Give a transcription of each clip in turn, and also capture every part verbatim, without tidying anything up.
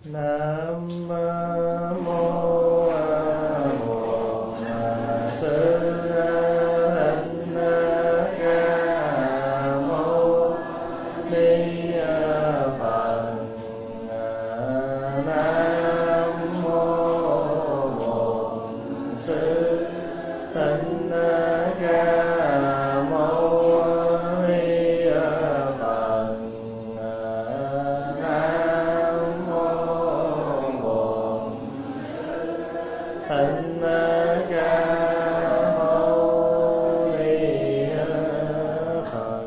Nam mô A Bổn Sư Thích Ca Mâu Ni Phật. Nam mô Bổn Sư Thích Ca Mâu Ni Phật. Nam mô Bổn Thích Ca Mâu Ni Phật.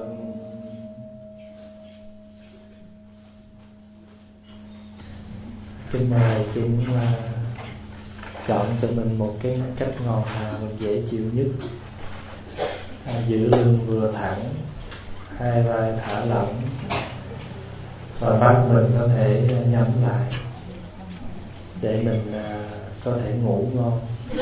Kính mời chúng uh, chọn cho mình một cái cách ngồi nào mình dễ chịu nhất. À, giữ lưng vừa thẳng, hai vai thả lỏng, và mắt mình có thể nhắm lại để mình uh, có thể ngủ ngon.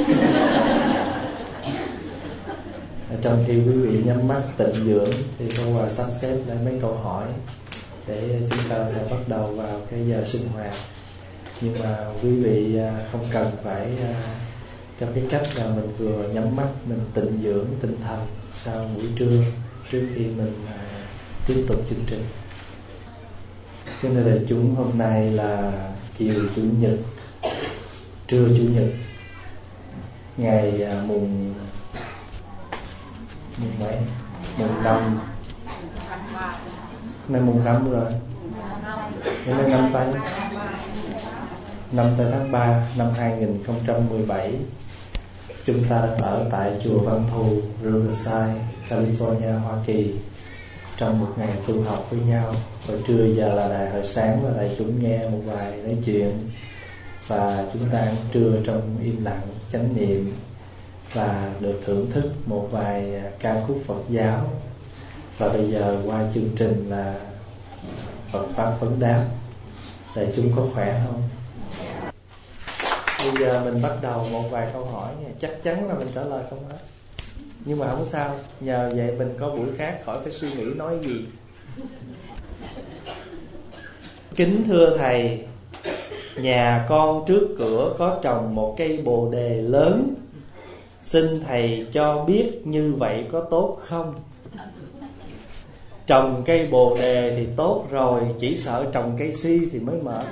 Trong khi quý vị nhắm mắt tịnh dưỡng thì Pháp Hòa sắp xếp lại mấy câu hỏi để chúng ta sẽ bắt đầu vào cái giờ sinh hoạt. Nhưng mà quý vị không cần phải trong cái cách là mình vừa nhắm mắt mình tịnh dưỡng tinh thần sau buổi trưa trước khi mình tiếp tục chương trình. Cho nên là chúng hôm nay là chiều Chủ nhật, trưa Chủ nhật, ngày mùng mùng mấy? Mùng năm. Nay mùng năm rồi. Hôm nay năm tây. Năm tới tháng ba năm hai nghìn không trăm mười bảy. Chúng ta đang ở tại chùa Văn Thù, Riverside, California, Hoa Kỳ, trong một ngày tu học với nhau. Hồi trưa giờ là đại, hồi sáng là đại chúng nghe một bài nói chuyện, và chúng ta ăn trưa trong im lặng chánh niệm và được thưởng thức một vài ca khúc Phật giáo. Và bây giờ qua chương trình là Phật Pháp Vấn Đáp. Đại chúng có khỏe không? Bây giờ mình bắt đầu một vài câu hỏi nha. Chắc chắn là mình trả lời không hết, nhưng mà không sao, nhờ vậy mình có buổi khác khỏi phải suy nghĩ nói gì. Kính thưa Thầy, nhà con trước cửa có trồng một cây bồ đề lớn. Xin Thầy cho biết như vậy có tốt không? Trồng cây bồ đề thì tốt rồi, chỉ sợ trồng cây si thì mới mệt.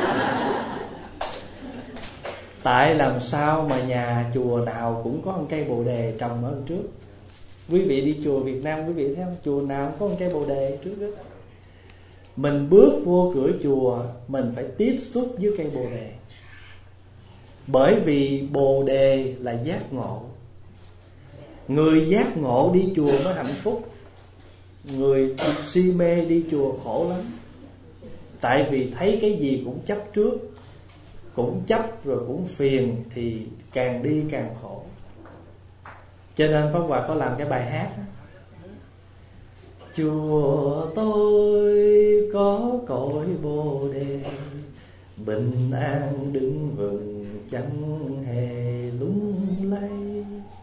Tại làm sao mà nhà chùa nào cũng có một cây bồ đề trồng ở trước. Quý vị đi chùa Việt Nam, quý vị thấy không? Chùa nào cũng có một cây bồ đề trước đó. Mình bước vô cửa chùa, mình phải tiếp xúc với cây bồ đề. Bởi vì bồ đề là giác ngộ. Người giác ngộ đi chùa mới hạnh phúc. Người si mê đi chùa khổ lắm. Tại vì thấy cái gì cũng chấp trước, cũng chấp rồi cũng phiền, thì càng đi càng khổ. Cho nên Pháp Hòa có làm cái bài hát đó. Chùa tôi có cội bồ đề, bình an đứng vững chẳng hề lung lay.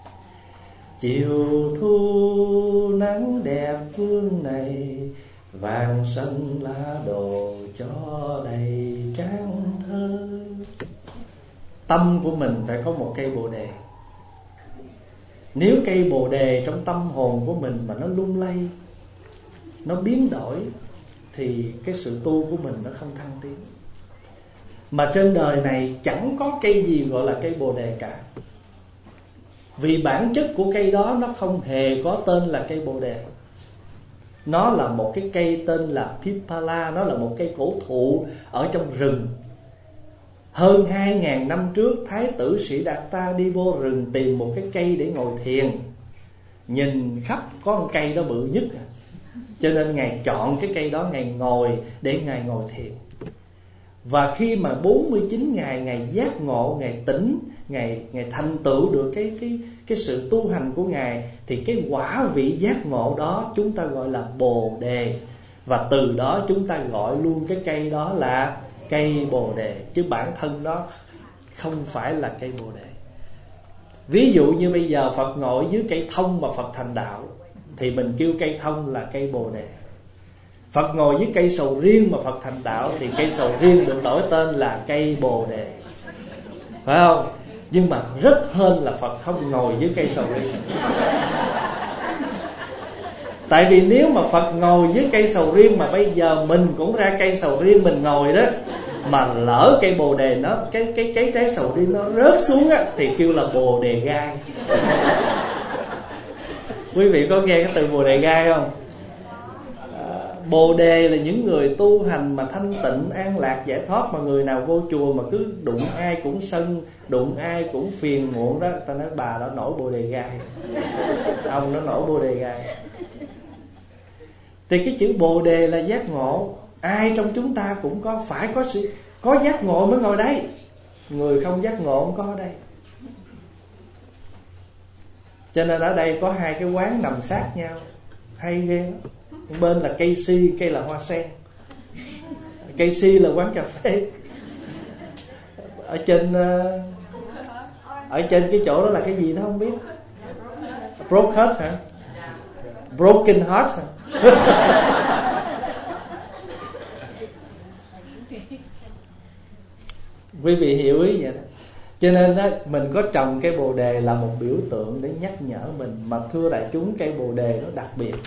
Chiều thu nắng đẹp phương này, vàng xanh lá đồ cho đầy trang thơ. Tâm của mình phải có một cây bồ đề. Nếu cây bồ đề trong tâm hồn của mình mà nó lung lay, nó biến đổi, thì cái sự tu của mình nó không thăng tiến. Mà trên đời này chẳng có cây gì gọi là cây bồ đề cả. Vì bản chất của cây đó nó không hề có tên là cây bồ đề. Nó là một cái cây tên là Pipala. Nó là một cây cổ thụ ở trong rừng. Hơn hai ngàn năm trước, Thái tử Sĩ Đạt Ta đi vô rừng tìm một cái cây để ngồi thiền. Nhìn khắp có một cây đó bự nhất, cho nên Ngài chọn cái cây đó, Ngài ngồi để Ngài ngồi thiền. Và khi mà bốn mươi chín ngày Ngài giác ngộ, Ngài tỉnh, Ngài, Ngài thành tựu được cái, cái, cái sự tu hành của Ngài, thì cái quả vị giác ngộ đó chúng ta gọi là bồ đề. Và từ đó chúng ta gọi luôn cái cây đó là cây bồ đề, chứ bản thân nó không phải là cây bồ đề. Ví dụ như bây giờ Phật ngồi dưới cây thông mà Phật thành đạo, thì mình kêu cây thông là cây bồ đề. Phật ngồi dưới cây sầu riêng mà Phật thành đạo, thì cây sầu riêng được đổi tên là cây Bồ Đề, phải không? Nhưng mà rất hên là Phật không ngồi dưới cây sầu riêng. Tại vì nếu mà Phật ngồi dưới cây sầu riêng mà bây giờ mình cũng ra cây sầu riêng mình ngồi đó, mà lỡ cây Bồ Đề nó cái cái cái trái sầu riêng nó rớt xuống á, thì kêu là Bồ Đề gai. Quý vị có nghe cái từ Bồ Đề gai không? À, Bồ Đề là những người tu hành mà thanh tịnh, an lạc, giải thoát, mà người nào vô chùa mà cứ đụng ai cũng sân, đụng ai cũng phiền muộn đó, ta nói bà đó nổi Bồ Đề gai, ông nó nổi Bồ Đề gai. Thì cái chữ Bồ Đề là giác ngộ. Ai trong chúng ta cũng có, phải có sự có giác ngộ mới ngồi đây. Người không giác ngộ không có ở đây. Cho nên ở đây có hai cái quán nằm sát nhau, hay ghê đó. Bên là cây si, cây là hoa sen. Cây si là quán cà phê. Ở trên Ở trên cái chỗ đó là cái gì đó không biết. Broke heart hả? Broken heart hả? Quý vị hiểu ý vậy đó. Cho nên đó, mình có trồng cây Bồ Đề là một biểu tượng để nhắc nhở mình. Mà thưa đại chúng, cây Bồ Đề nó đặc biệt.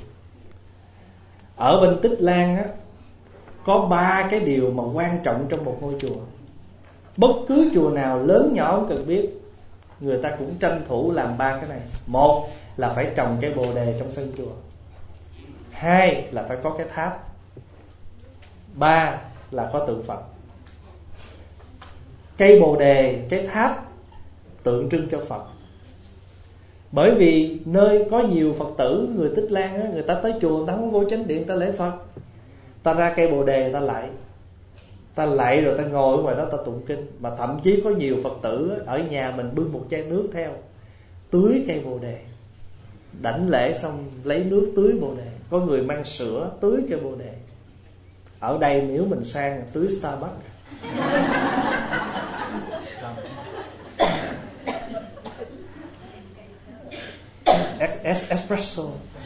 Ở bên Tích Lan á, có ba cái điều mà quan trọng trong một ngôi chùa. Bất cứ chùa nào lớn nhỏ không cần biết, người ta cũng tranh thủ làm ba cái này. Một là phải trồng cây Bồ Đề trong sân chùa. Hai là phải có cái tháp. Ba là có tượng Phật. Cây Bồ Đề, cái tháp tượng trưng cho Phật. Bởi vì nơi có nhiều Phật tử, người Tích Lan á, người ta tới chùa, người ta không vô chánh điện, ta lễ Phật, ta ra cây Bồ Đề ta lạy, ta lạy rồi ta ngồi ở ngoài đó ta tụng kinh. Mà thậm chí có nhiều Phật tử á, ở nhà mình bưng một chai nước theo, tưới cây Bồ Đề, đảnh lễ xong lấy nước tưới Bồ Đề. Có người mang sữa tưới cây Bồ Đề. Ở đây nếu mình sang tưới Starbucks. Espresso.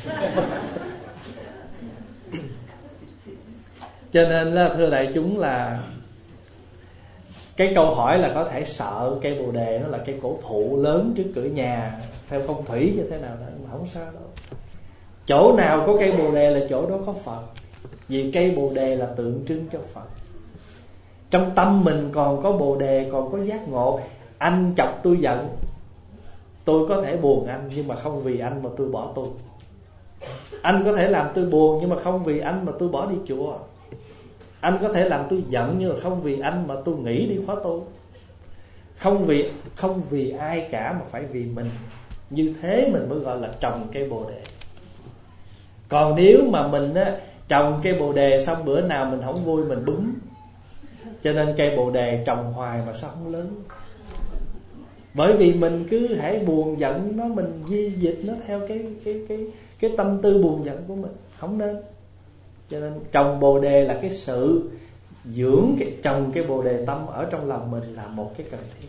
Cho nên là thưa đại chúng, là cái câu hỏi là có thể sợ cây Bồ Đề nó là cây cổ thụ lớn trước cửa nhà theo phong thủy như thế nào đó, mà không sao đâu. Chỗ nào có cây Bồ Đề là chỗ đó có Phật. Vì cây Bồ Đề là tượng trưng cho Phật. Trong tâm mình còn có Bồ Đề, còn có giác ngộ. Anh chọc tôi giận, tôi có thể buồn anh, nhưng mà không vì anh mà tôi bỏ tu. Anh có thể làm tôi buồn, nhưng mà không vì anh mà tôi bỏ đi chùa. Anh có thể làm tôi giận, nhưng mà không vì anh mà tôi nghỉ đi khóa tu. Không vì Không vì ai cả, mà phải vì mình. Như thế mình mới gọi là trồng cây Bồ Đề. Còn nếu mà mình á, trồng cây Bồ Đề xong bữa nào mình không vui mình búng. Cho nên cây Bồ Đề trồng hoài mà sao không lớn. Bởi vì mình cứ hãy buồn giận nó, mình di dịch nó theo cái cái cái cái tâm tư buồn giận của mình, không nên. Cho nên trồng Bồ Đề là cái sự dưỡng cái trồng cái Bồ Đề tâm ở trong lòng mình là một cái cần thiết.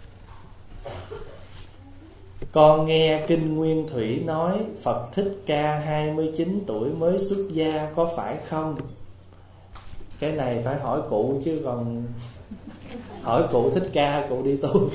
Con nghe Kinh Nguyên Thủy nói Phật Thích Ca hai mươi chín tuổi mới xuất gia, có phải không? Cái này phải hỏi cụ chứ còn hỏi cụ Thích Ca cụ đi tu.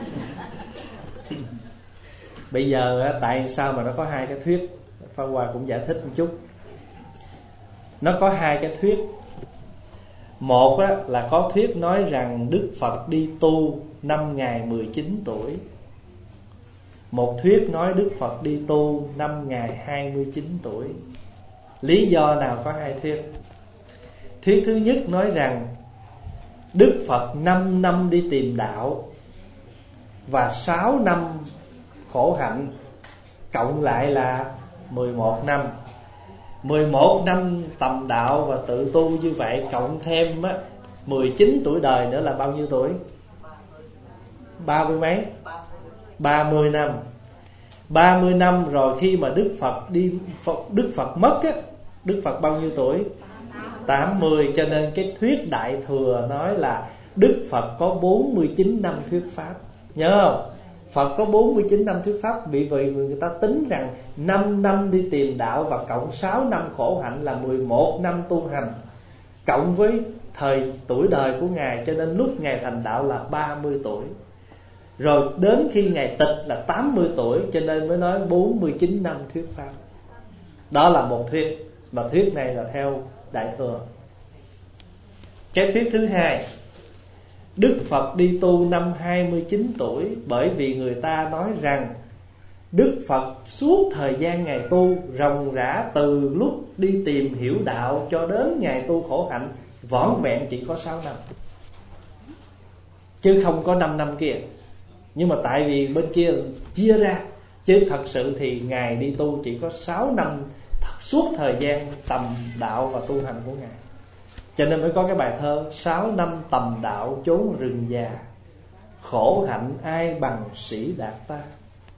Bây giờ tại sao mà nó có hai cái thuyết, Pháp Hòa cũng giải thích một chút. Nó có hai cái thuyết. Một là có thuyết nói rằng Đức Phật đi tu năm ngày mười chín tuổi. Một thuyết nói Đức Phật đi tu năm ngày hai mươi chín tuổi. Lý do nào có hai thuyết? Thuyết thứ nhất nói rằng Đức Phật năm năm đi tìm đạo và sáu năm khổ hạnh, cộng lại là mười một năm. Mười một năm tầm đạo và tự tu như vậy, cộng thêm á, mười chín tuổi đời nữa là bao nhiêu tuổi? Ba mươi mấy? Ba mươi năm. Ba mươi năm rồi khi mà Đức Phật đi Phật, Đức Phật mất á, Đức Phật bao nhiêu tuổi? Tám mươi. Cho nên cái thuyết Đại Thừa nói là Đức Phật có bốn mươi chín năm thuyết Pháp. Nhớ không? Phật có bốn mươi chín năm thuyết pháp, vì vậy người ta tính rằng năm năm đi tìm đạo và cộng sáu năm khổ hạnh là mười một năm tu hành, cộng với thời tuổi đời của Ngài, cho nên lúc Ngài thành đạo là ba mươi tuổi. Rồi đến khi Ngài tịch là tám mươi tuổi, cho nên mới nói bốn mươi chín năm thuyết pháp. Đó là một thuyết, mà thuyết này là theo Đại Thừa. Cái thuyết thứ hai, Đức Phật đi tu năm hai mươi chín tuổi, bởi vì người ta nói rằng Đức Phật suốt thời gian Ngài tu ròng rã, từ lúc đi tìm hiểu đạo cho đến Ngài tu khổ hạnh, vỏn vẹn chỉ có sáu năm, chứ không có năm năm kia. Nhưng mà tại vì bên kia chia ra, chứ thật sự thì Ngài đi tu chỉ có sáu năm suốt thời gian tầm đạo và tu hành của Ngài. Cho nên mới có cái bài thơ: sáu năm tầm đạo chốn rừng già, khổ hạnh ai bằng sĩ đạt ta.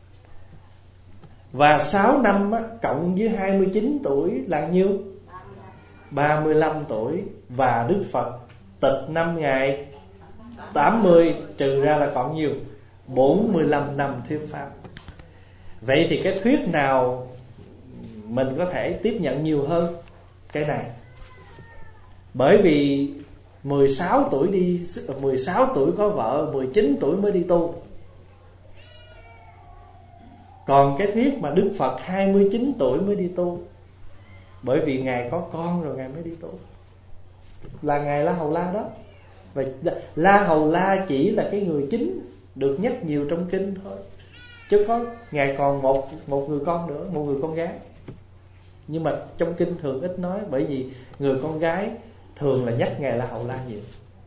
Và sáu năm á, cộng với hai mươi chín tuổi là nhiêu? ba mươi lăm tuổi. Và Đức Phật tịch năm Ngài tám mươi, trừ ra là còn nhiêu? bốn mươi lăm năm thuyết pháp. Vậy thì cái thuyết nào mình có thể tiếp nhận nhiều hơn? Cái này. Bởi vì mười sáu tuổi đi mười sáu tuổi có vợ, mười chín tuổi mới đi tu. Còn cái thuyết mà Đức Phật hai mươi chín tuổi mới đi tu, bởi vì Ngài có con rồi Ngài mới đi tu, là Ngài La Hầu La đó. Và La Hầu La chỉ là cái người chính được nhắc nhiều trong kinh thôi, chứ có Ngài còn một một người con nữa, một người con gái. Nhưng mà trong kinh thường ít nói, bởi vì người con gái thường là nhắc Ngài La Hầu La nhiều.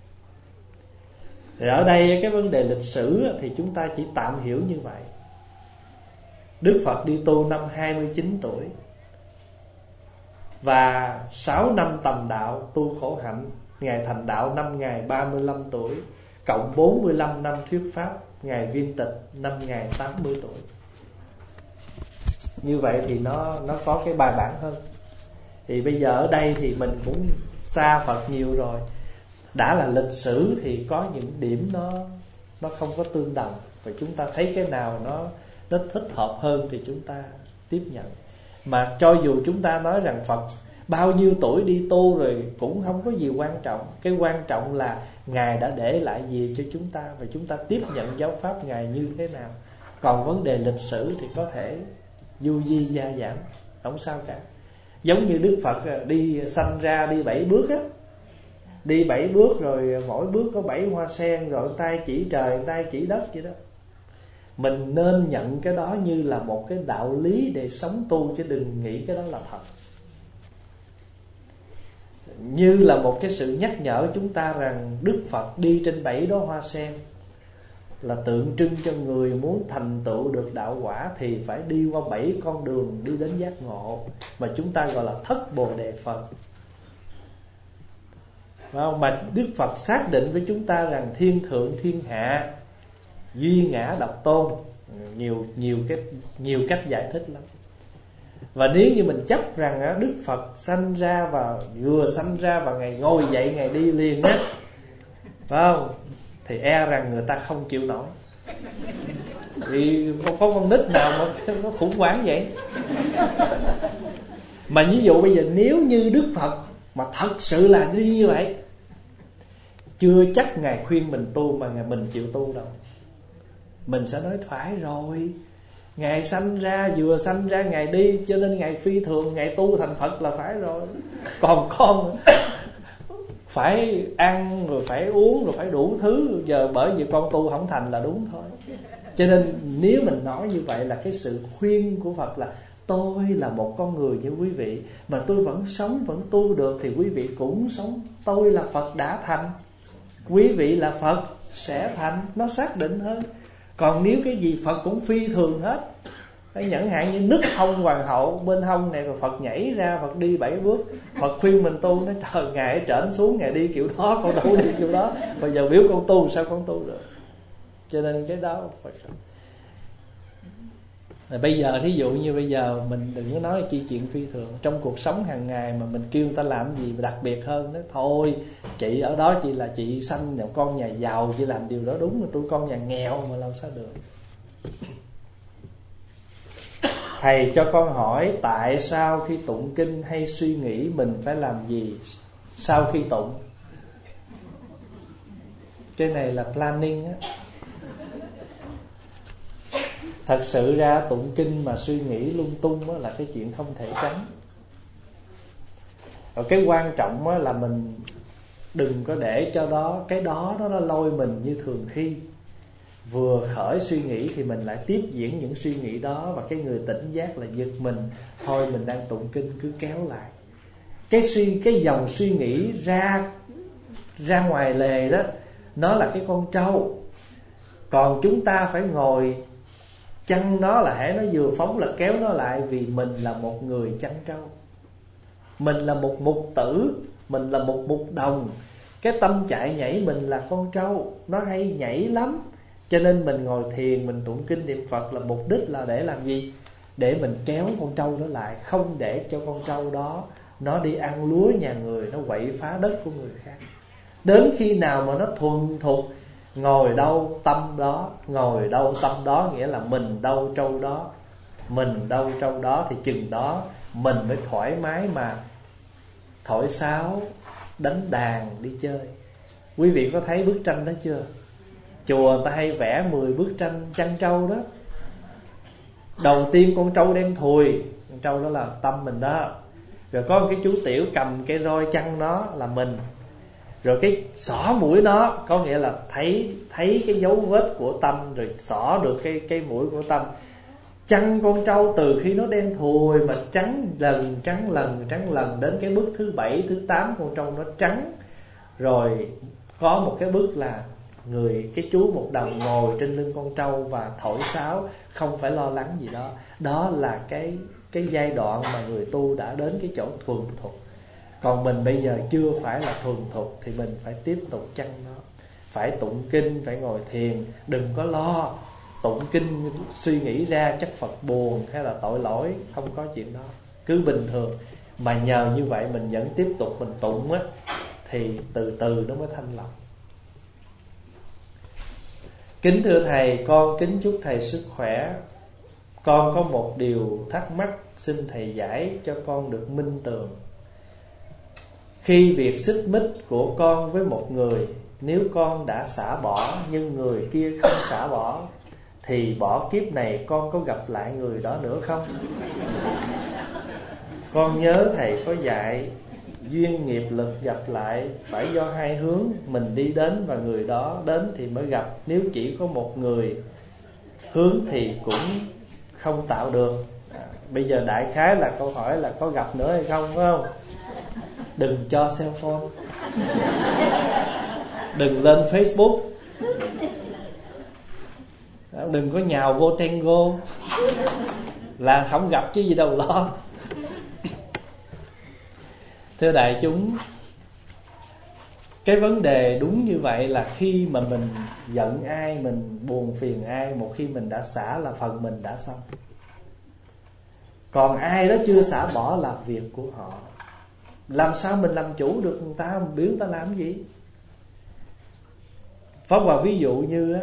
Thì ở đây cái vấn đề lịch sử thì chúng ta chỉ tạm hiểu như vậy. Đức Phật đi tu năm hai mươi chín tuổi, và sáu năm tầm đạo tu khổ hạnh. Ngài thành đạo năm Ngài ba mươi lăm tuổi, cộng bốn mươi lăm năm thuyết pháp, Ngài viên tịch năm Ngài tám mươi tuổi. Như vậy thì nó nó có cái bài bản hơn. Thì bây giờ ở đây thì mình cũng xa Phật nhiều rồi. Đã là lịch sử thì có những điểm nó nó không có tương đồng, và chúng ta thấy cái nào nó nó thích hợp hơn thì chúng ta tiếp nhận. Mà cho dù chúng ta nói rằng Phật bao nhiêu tuổi đi tu rồi cũng không có gì quan trọng. Cái quan trọng là Ngài đã để lại gì cho chúng ta, và chúng ta tiếp nhận giáo pháp Ngài như thế nào. Còn vấn đề lịch sử thì có thể du di gia giảm, không sao cả. Giống như Đức Phật đi sanh ra đi bảy bước á, đi bảy bước rồi mỗi bước có bảy hoa sen, rồi tay chỉ trời, tay chỉ đất vậy đó. Mình nên nhận cái đó như là một cái đạo lý để sống tu, chứ đừng nghĩ cái đó là thật. Như là một cái sự nhắc nhở chúng ta rằng Đức Phật đi trên bảy đóa hoa sen là tượng trưng cho người muốn thành tựu được đạo quả thì phải đi qua bảy con đường đi đến giác ngộ, mà chúng ta gọi là thất Bồ Đề Phật. Mà Đức Phật xác định với chúng ta rằng thiên thượng thiên hạ, duy ngã độc tôn, nhiều nhiều cái nhiều cách giải thích lắm. Và nếu như mình chấp rằng Đức Phật sanh ra và vừa sanh ra và Ngài ngồi dậy Ngài đi liền á, phải không? Thì e rằng người ta không chịu nổi. Vì không có con nít nào mà nó khủng hoảng vậy. Mà ví dụ bây giờ nếu như Đức Phật mà thật sự là đi như vậy, chưa chắc Ngài khuyên mình tu mà Ngài mình chịu tu đâu. Mình sẽ nói phải rồi, Ngài sanh ra, vừa sanh ra Ngài đi, cho nên Ngài phi thường, Ngài tu thành Phật là phải rồi. Còn con phải ăn rồi phải uống rồi phải đủ thứ, giờ bởi vì con tu không thành là đúng thôi. Cho nên nếu mình nói như vậy là cái sự khuyên của Phật là tôi là một con người như quý vị, mà tôi vẫn sống, vẫn tu được, thì quý vị cũng sống. Tôi là Phật đã thành, quý vị là Phật sẽ thành. Nó xác định hơn. Còn nếu cái gì Phật cũng phi thường hết, chẳng hạn như nứt hông hoàng hậu bên hông này, rồi Phật nhảy ra, Phật đi bảy bước, Phật khuyên mình tu, nói trời, Ngài ở trển xuống Ngài đi kiểu đó, con đâu đi kiểu đó, bây giờ biểu con tu sao con tu được. Cho nên cái đó Phật. Rồi bây giờ thí dụ như bây giờ mình đừng có nói chi chuyện phi thường trong cuộc sống hàng ngày mà mình kêu người ta làm gì đặc biệt hơn. Nói thôi chị ở đó chị là chị sanh con nhà giàu, chị làm điều đó đúng, mà tôi con nhà nghèo mà làm sao được. Thầy cho con hỏi, tại sao khi tụng kinh hay suy nghĩ mình phải làm gì sau khi tụng? Cái này là planning á. Thật sự ra tụng kinh mà suy nghĩ lung tung á là cái chuyện không thể tránh. Và cái quan trọng á là mình đừng có để cho đó cái đó nó lôi mình như thường khi. Vừa khởi suy nghĩ thì mình lại tiếp diễn những suy nghĩ đó, và cái người tỉnh giác là giật mình. Thôi mình đang tụng kinh, cứ kéo lại. Cái suy cái dòng suy nghĩ ra ra ngoài lề đó, nó là cái con trâu. Còn chúng ta phải ngồi chăn nó, là hễ nó vừa phóng là kéo nó lại. Vì mình là một người chăn trâu, mình là một mục tử, mình là một mục đồng. Cái tâm chạy nhảy mình là con trâu, nó hay nhảy lắm. Cho nên mình ngồi thiền, mình tụng kinh niệm Phật là mục đích là để làm gì? Để mình kéo con trâu đó lại, không để cho con trâu đó nó đi ăn lúa nhà người, nó quậy phá đất của người khác. Đến khi nào mà nó thuần thục, ngồi đâu tâm đó, ngồi đâu tâm đó, nghĩa là mình đâu trâu đó, mình đâu trâu đó, thì chừng đó mình mới thoải mái mà thổi sáo, đánh đàn, đi chơi. Quý vị có thấy bức tranh đó chưa? Chùa người ta hay vẽ mười bức tranh chăn trâu đó. Đầu tiên con trâu đen thùi, con trâu đó là tâm mình đó. Rồi có một cái chú tiểu cầm cái roi chăn nó là mình. Rồi cái xỏ mũi nó, có nghĩa là thấy thấy cái dấu vết của tâm, rồi xỏ được cái cái mũi của tâm. Chăn con trâu từ khi nó đen thùi mà trắng lần trắng lần trắng lần, đến cái bước thứ bảy thứ tám con trâu nó trắng. Rồi có một cái bước là người cái chú một đồng ngồi trên lưng con trâu và thổi sáo, không phải lo lắng gì đó. Đó là cái cái giai đoạn mà người tu đã đến cái chỗ thuần thục. Còn mình bây giờ chưa phải là thuần thục thì mình phải tiếp tục chăn nó, phải tụng kinh, phải ngồi thiền. Đừng có lo tụng kinh suy nghĩ ra chắc Phật buồn hay là tội lỗi, không có chuyện đó. Cứ bình thường. Mà nhờ như vậy mình vẫn tiếp tục mình tụng á, thì từ từ nó mới thanh lọc. Kính thưa thầy, con kính chúc thầy sức khỏe. Con có một điều thắc mắc, xin thầy giải cho con được minh tường. Khi việc xích mích của con với một người, nếu con đã xả bỏ nhưng người kia không xả bỏ, thì bỏ kiếp này con có gặp lại người đó nữa không? Con nhớ thầy có dạy duyên nghiệp lực gặp lại phải do hai hướng, mình đi đến và người đó đến thì mới gặp. Nếu chỉ có một người hướng thì cũng không tạo được. à, Bây giờ đại khái là câu hỏi là có gặp nữa hay không, phải không? Đừng cho cell phone, đừng lên Facebook, đừng có nhào vô Tango, là không gặp chứ gì đâu lo. Thưa đại chúng, cái vấn đề đúng như vậy là khi mà mình giận ai, mình buồn phiền ai, một khi mình đã xả là phần mình đã xong. Còn ai đó chưa xả bỏ là việc của họ. Làm sao mình làm chủ được người ta, mình biểu người ta làm gì? Pháp Hòa ví dụ như á,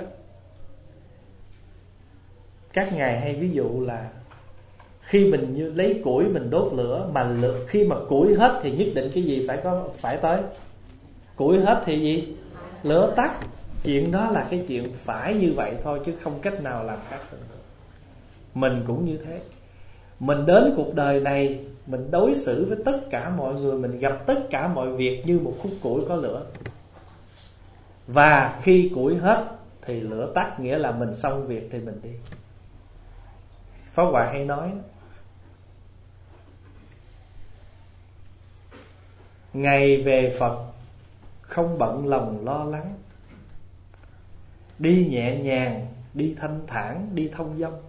các ngài hay ví dụ là khi mình như lấy củi mình đốt lửa, mà lửa, khi mà củi hết thì nhất định cái gì phải có phải tới. Củi hết thì gì? Lửa tắt. Chuyện đó là cái chuyện phải như vậy thôi, chứ không cách nào làm khác được. Mình cũng như thế. Mình đến cuộc đời này, mình đối xử với tất cả mọi người, mình gặp tất cả mọi việc như một khúc củi có lửa. Và khi củi hết thì lửa tắt, nghĩa là mình xong việc thì mình đi. Pháp Hòa hay nói, ngày về Phật không bận lòng lo lắng, đi nhẹ nhàng, đi thanh thản, đi thông dong.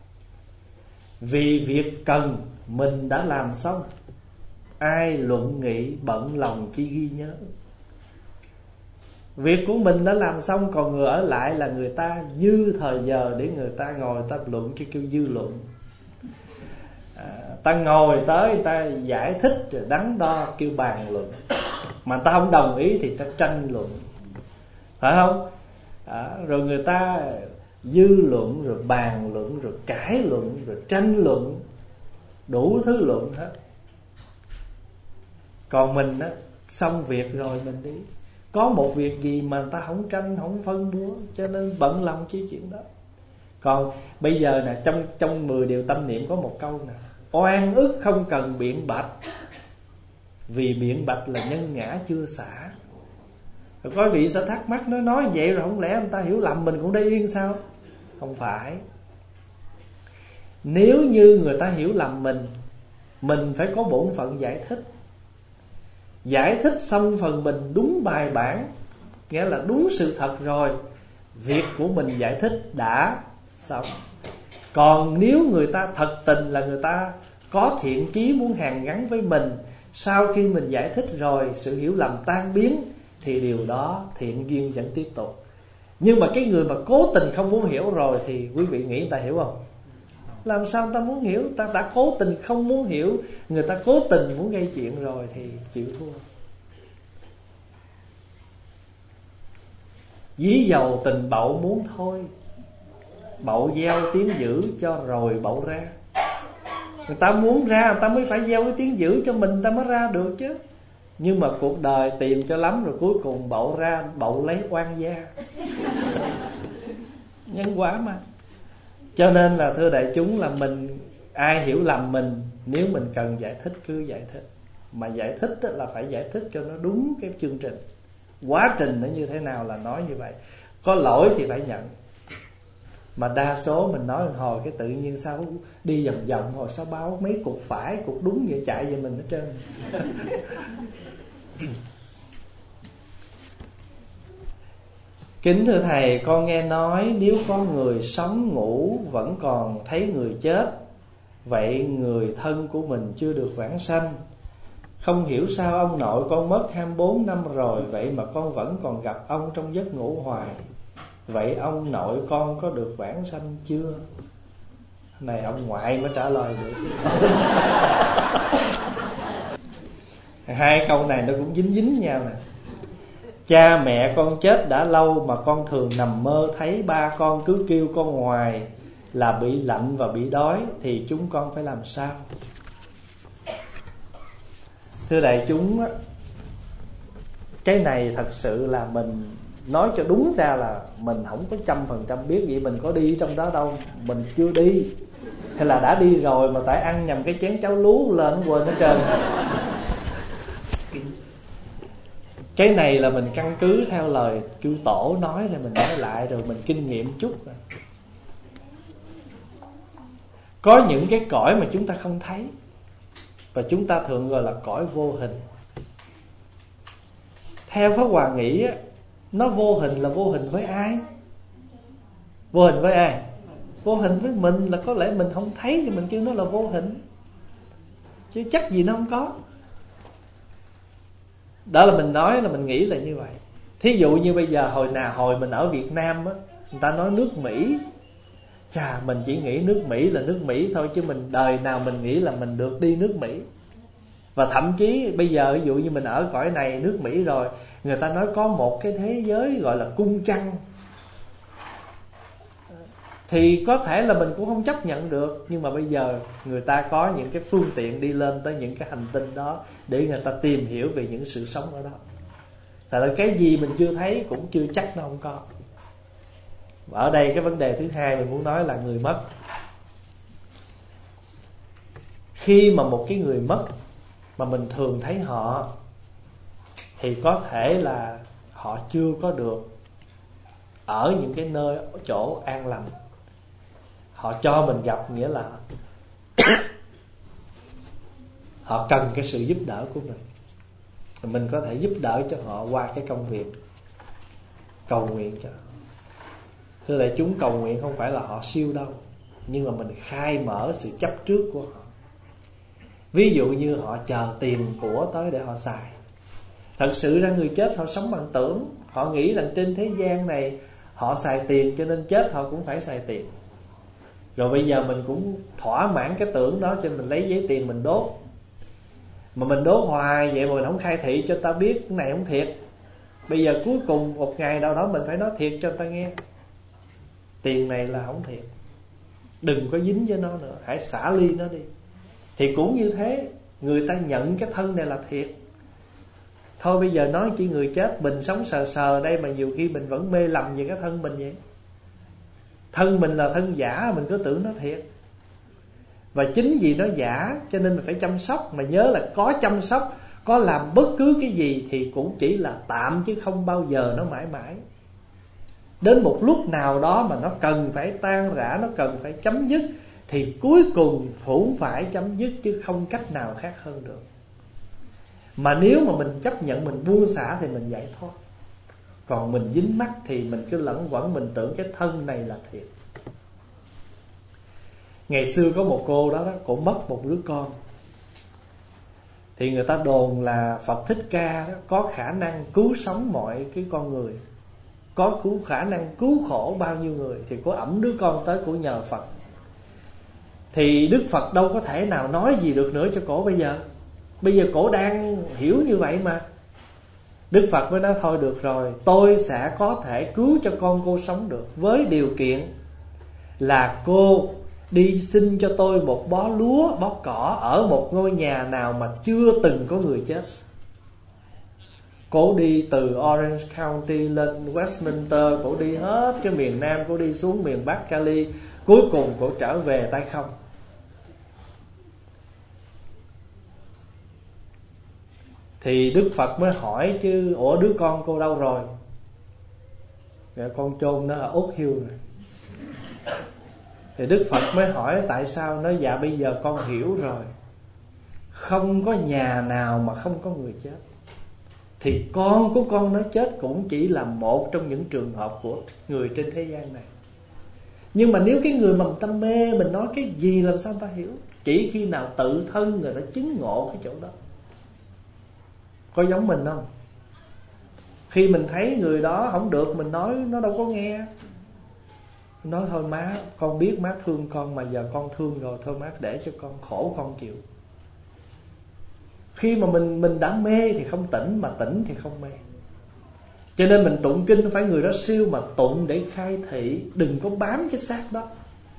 Vì việc cần mình đã làm xong, ai luận nghị bận lòng chỉ ghi nhớ. Việc của mình đã làm xong, còn người ở lại là người ta dư thời giờ để người ta ngồi ta luận, cái kêu dư luận. à, Ta ngồi tới người ta giải thích rồi đắn đo kêu bàn luận. Mà ta không đồng ý thì ta tranh luận, phải không? à, Rồi người ta dư luận, rồi bàn luận, rồi cãi luận, rồi tranh luận, đủ thứ luận hết. Còn mình á, xong việc rồi mình đi. Có một việc gì mà người ta không tranh, không phân búa, cho nên bận lòng chi chuyện đó. Còn bây giờ nè, trong trong mười điều tâm niệm có một câu nè: oan ức không cần biện bạch, vì biện bạch là nhân ngã chưa xả. Rồi có vị sẽ thắc mắc, nó nói vậy rồi không lẽ người ta hiểu lầm mình cũng để yên sao? Không phải. Nếu như người ta hiểu lầm mình, mình phải có bổn phận giải thích. Giải thích xong phần mình đúng bài bản, nghĩa là đúng sự thật rồi, việc của mình giải thích đã xong. Còn nếu người ta thật tình là người ta có thiện chí muốn hàn gắn với mình, sau khi mình giải thích rồi sự hiểu lầm tan biến, thì điều đó thiện duyên vẫn tiếp tục. Nhưng mà cái người mà cố tình không muốn hiểu rồi thì quý vị nghĩ người ta hiểu không? Làm sao người ta muốn hiểu? Người ta đã cố tình không muốn hiểu, người ta cố tình muốn gây chuyện rồi thì chịu thua. Dí dầu tình bậu muốn thôi, bậu gieo tiếng dữ cho rồi bậu ra. Người ta muốn ra, người ta mới phải gieo cái tiếng dữ cho mình, người ta mới ra được chứ. Nhưng mà cuộc đời tìm cho lắm rồi cuối cùng bậu ra, bậu lấy oan gia. Nhân quả mà. Cho nên là thưa đại chúng, là mình, ai hiểu lầm mình, nếu mình cần giải thích cứ giải thích. Mà giải thích là phải giải thích cho nó đúng cái chương trình. Quá trình nó như thế nào là nói như vậy. Có lỗi thì phải nhận. Mà đa số mình nói hồi cái tự nhiên sao đi vòng vòng, hồi sao báo mấy cục phải, cục đúng vậy chạy về mình hết trơn. Kính thưa Thầy, con nghe nói nếu có người sống ngủ vẫn còn thấy người chết, vậy người thân của mình chưa được vãng sanh. Không hiểu sao ông nội con mất hai mươi bốn năm rồi, vậy mà con vẫn còn gặp ông trong giấc ngủ hoài. Vậy ông nội con có được vãng sanh chưa? Này ông ngoại mới trả lời được chứ. Hai câu này nó cũng dính dính nhau nè. Cha mẹ con chết đã lâu mà con thường nằm mơ thấy ba con cứ kêu con hoài là bị lạnh và bị đói, thì chúng con phải làm sao? Thưa đại chúng, cái này thật sự là mình nói cho đúng ra là mình không có trăm phần trăm biết. Vậy mình có đi trong đó đâu, mình chưa đi, hay là đã đi rồi mà tại ăn nhầm cái chén cháo lú lên quên hết trơn. Cái này là mình căn cứ theo lời chư tổ nói, thì mình nói lại rồi mình kinh nghiệm chút rồi. Có những cái cõi mà chúng ta không thấy, và chúng ta thường gọi là cõi vô hình. Theo Pháp Hòa nghĩ á, nó vô hình là vô hình với ai? Vô hình với ai? Vô hình với mình, là có lẽ mình không thấy thì mình kêu nó là vô hình, chứ chắc gì nó không có. Đó là mình nói, là mình nghĩ là như vậy. Thí dụ như bây giờ hồi nào hồi mình ở Việt Nam á, người ta nói nước Mỹ, chà, mình chỉ nghĩ nước Mỹ là nước Mỹ thôi, chứ mình đời nào mình nghĩ là mình được đi nước Mỹ. Và thậm chí bây giờ ví dụ như mình ở cõi này nước Mỹ rồi, người ta nói có một cái thế giới gọi là cung trăng, thì có thể là mình cũng không chấp nhận được. Nhưng mà bây giờ người ta có những cái phương tiện đi lên tới những cái hành tinh đó, để người ta tìm hiểu về những sự sống ở đó. Tại là cái gì mình chưa thấy cũng chưa chắc nó không có. Và ở đây cái vấn đề thứ hai mình muốn nói là người mất. Khi mà một cái người mất mà mình thường thấy họ, thì có thể là họ chưa có được ở những cái nơi chỗ an lành. Họ cho mình gặp, nghĩa là họ cần cái sự giúp đỡ của mình, mình có thể giúp đỡ cho họ qua cái công việc cầu nguyện cho. Thưa đại chúng, cầu nguyện không phải là họ siêu đâu, nhưng mà mình khai mở sự chấp trước của họ. Ví dụ như họ chờ tiền của tới để họ xài. Thật sự ra người chết họ sống bằng tưởng. Họ nghĩ rằng trên thế gian này họ xài tiền, cho nên chết họ cũng phải xài tiền. Rồi bây giờ mình cũng thỏa mãn cái tưởng đó, cho nên mình lấy giấy tiền mình đốt. Mà mình đốt hoài vậy mà mình không khai thị cho ta biết cái này không thiệt. Bây giờ cuối cùng một ngày nào đó mình phải nói thiệt cho người ta nghe. tiền này là không thiệt, đừng có dính với nó nữa, hãy xả ly nó đi. Thì cũng như thế, người ta nhận cái thân này là thiệt. Thôi bây giờ nói chỉ người chết, mình sống sờ sờ đây mà nhiều khi mình vẫn mê lầm về cái thân mình vậy. Thân mình là thân giả, mình cứ tưởng nó thiệt. Và chính vì nó giả cho nên mình phải chăm sóc. Mà nhớ là có chăm sóc, có làm bất cứ cái gì thì cũng chỉ là tạm, chứ không bao giờ nó mãi mãi. Đến một lúc nào đó mà nó cần phải tan rã, nó cần phải chấm dứt, thì cuối cùng cũng phải chấm dứt, chứ không cách nào khác hơn được. Mà nếu mà mình chấp nhận, mình buông xả thì mình giải thoát. Còn mình dính mắc thì mình cứ lẫn quẩn, mình tưởng cái thân này là thiệt. Ngày xưa có một cô đó, đó cô mất một đứa con. Thì người ta đồn là Phật Thích Ca đó có khả năng cứu sống mọi cái con người, có cứu khả năng cứu khổ bao nhiêu người. Thì cô ẵm đứa con tới, cô nhờ Phật. Thì Đức Phật đâu có thể nào nói gì được nữa cho cổ bây giờ. Bây giờ cổ đang hiểu như vậy mà. Đức Phật mới nói thôi được rồi, tôi sẽ có thể cứu cho con cô sống được, với điều kiện là cô đi xin cho tôi một bó lúa, bó cỏ ở một ngôi nhà nào mà chưa từng có người chết. Cô đi từ Orange County lên Westminster, cô đi hết cái miền Nam, cô đi xuống miền Bắc Cali, cuối cùng cô trở về tay không. Thì Đức Phật mới hỏi chứ, ủa đứa con cô đâu rồi? Con chôn nó ở Oak Hill rồi. Thì Đức Phật mới hỏi tại sao? Nói dạ bây giờ con hiểu rồi, không có nhà nào mà không có người chết. Thì con của con nó chết cũng chỉ là một trong những trường hợp của người trên thế gian này. Nhưng mà nếu cái người mà người ta mê, mình nói cái gì làm sao người ta hiểu? Chỉ khi nào tự thân người ta chứng ngộ cái chỗ đó. Có giống mình không? Khi mình thấy người đó không được, mình nói nó đâu có nghe. Nói thôi má, con biết má thương con, mà giờ con thương rồi, thôi má để cho con khổ con chịu. Khi mà mình mình đã mê thì không tỉnh, mà tỉnh thì không mê. Cho nên mình tụng kinh phải người đó siêu mà tụng để khai thị, đừng có bám cái xác đó.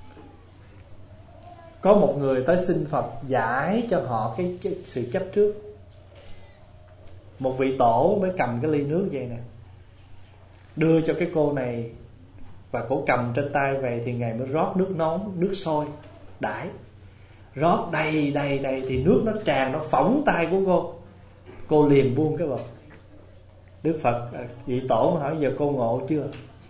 Có một người tới xin Phật giải cho họ cái, cái sự chấp trước. Một vị tổ mới cầm cái ly nước vậy nè, đưa cho cái cô này, và cổ cầm trên tay về. Thì Ngài mới rót nước nóng, nước sôi đãi, rót đầy đầy đầy. Thì nước nó tràn, nó phỏng tay của cô. Cô liền buông cái bọc. Đức Phật, vị tổ mới hỏi giờ cô ngộ chưa?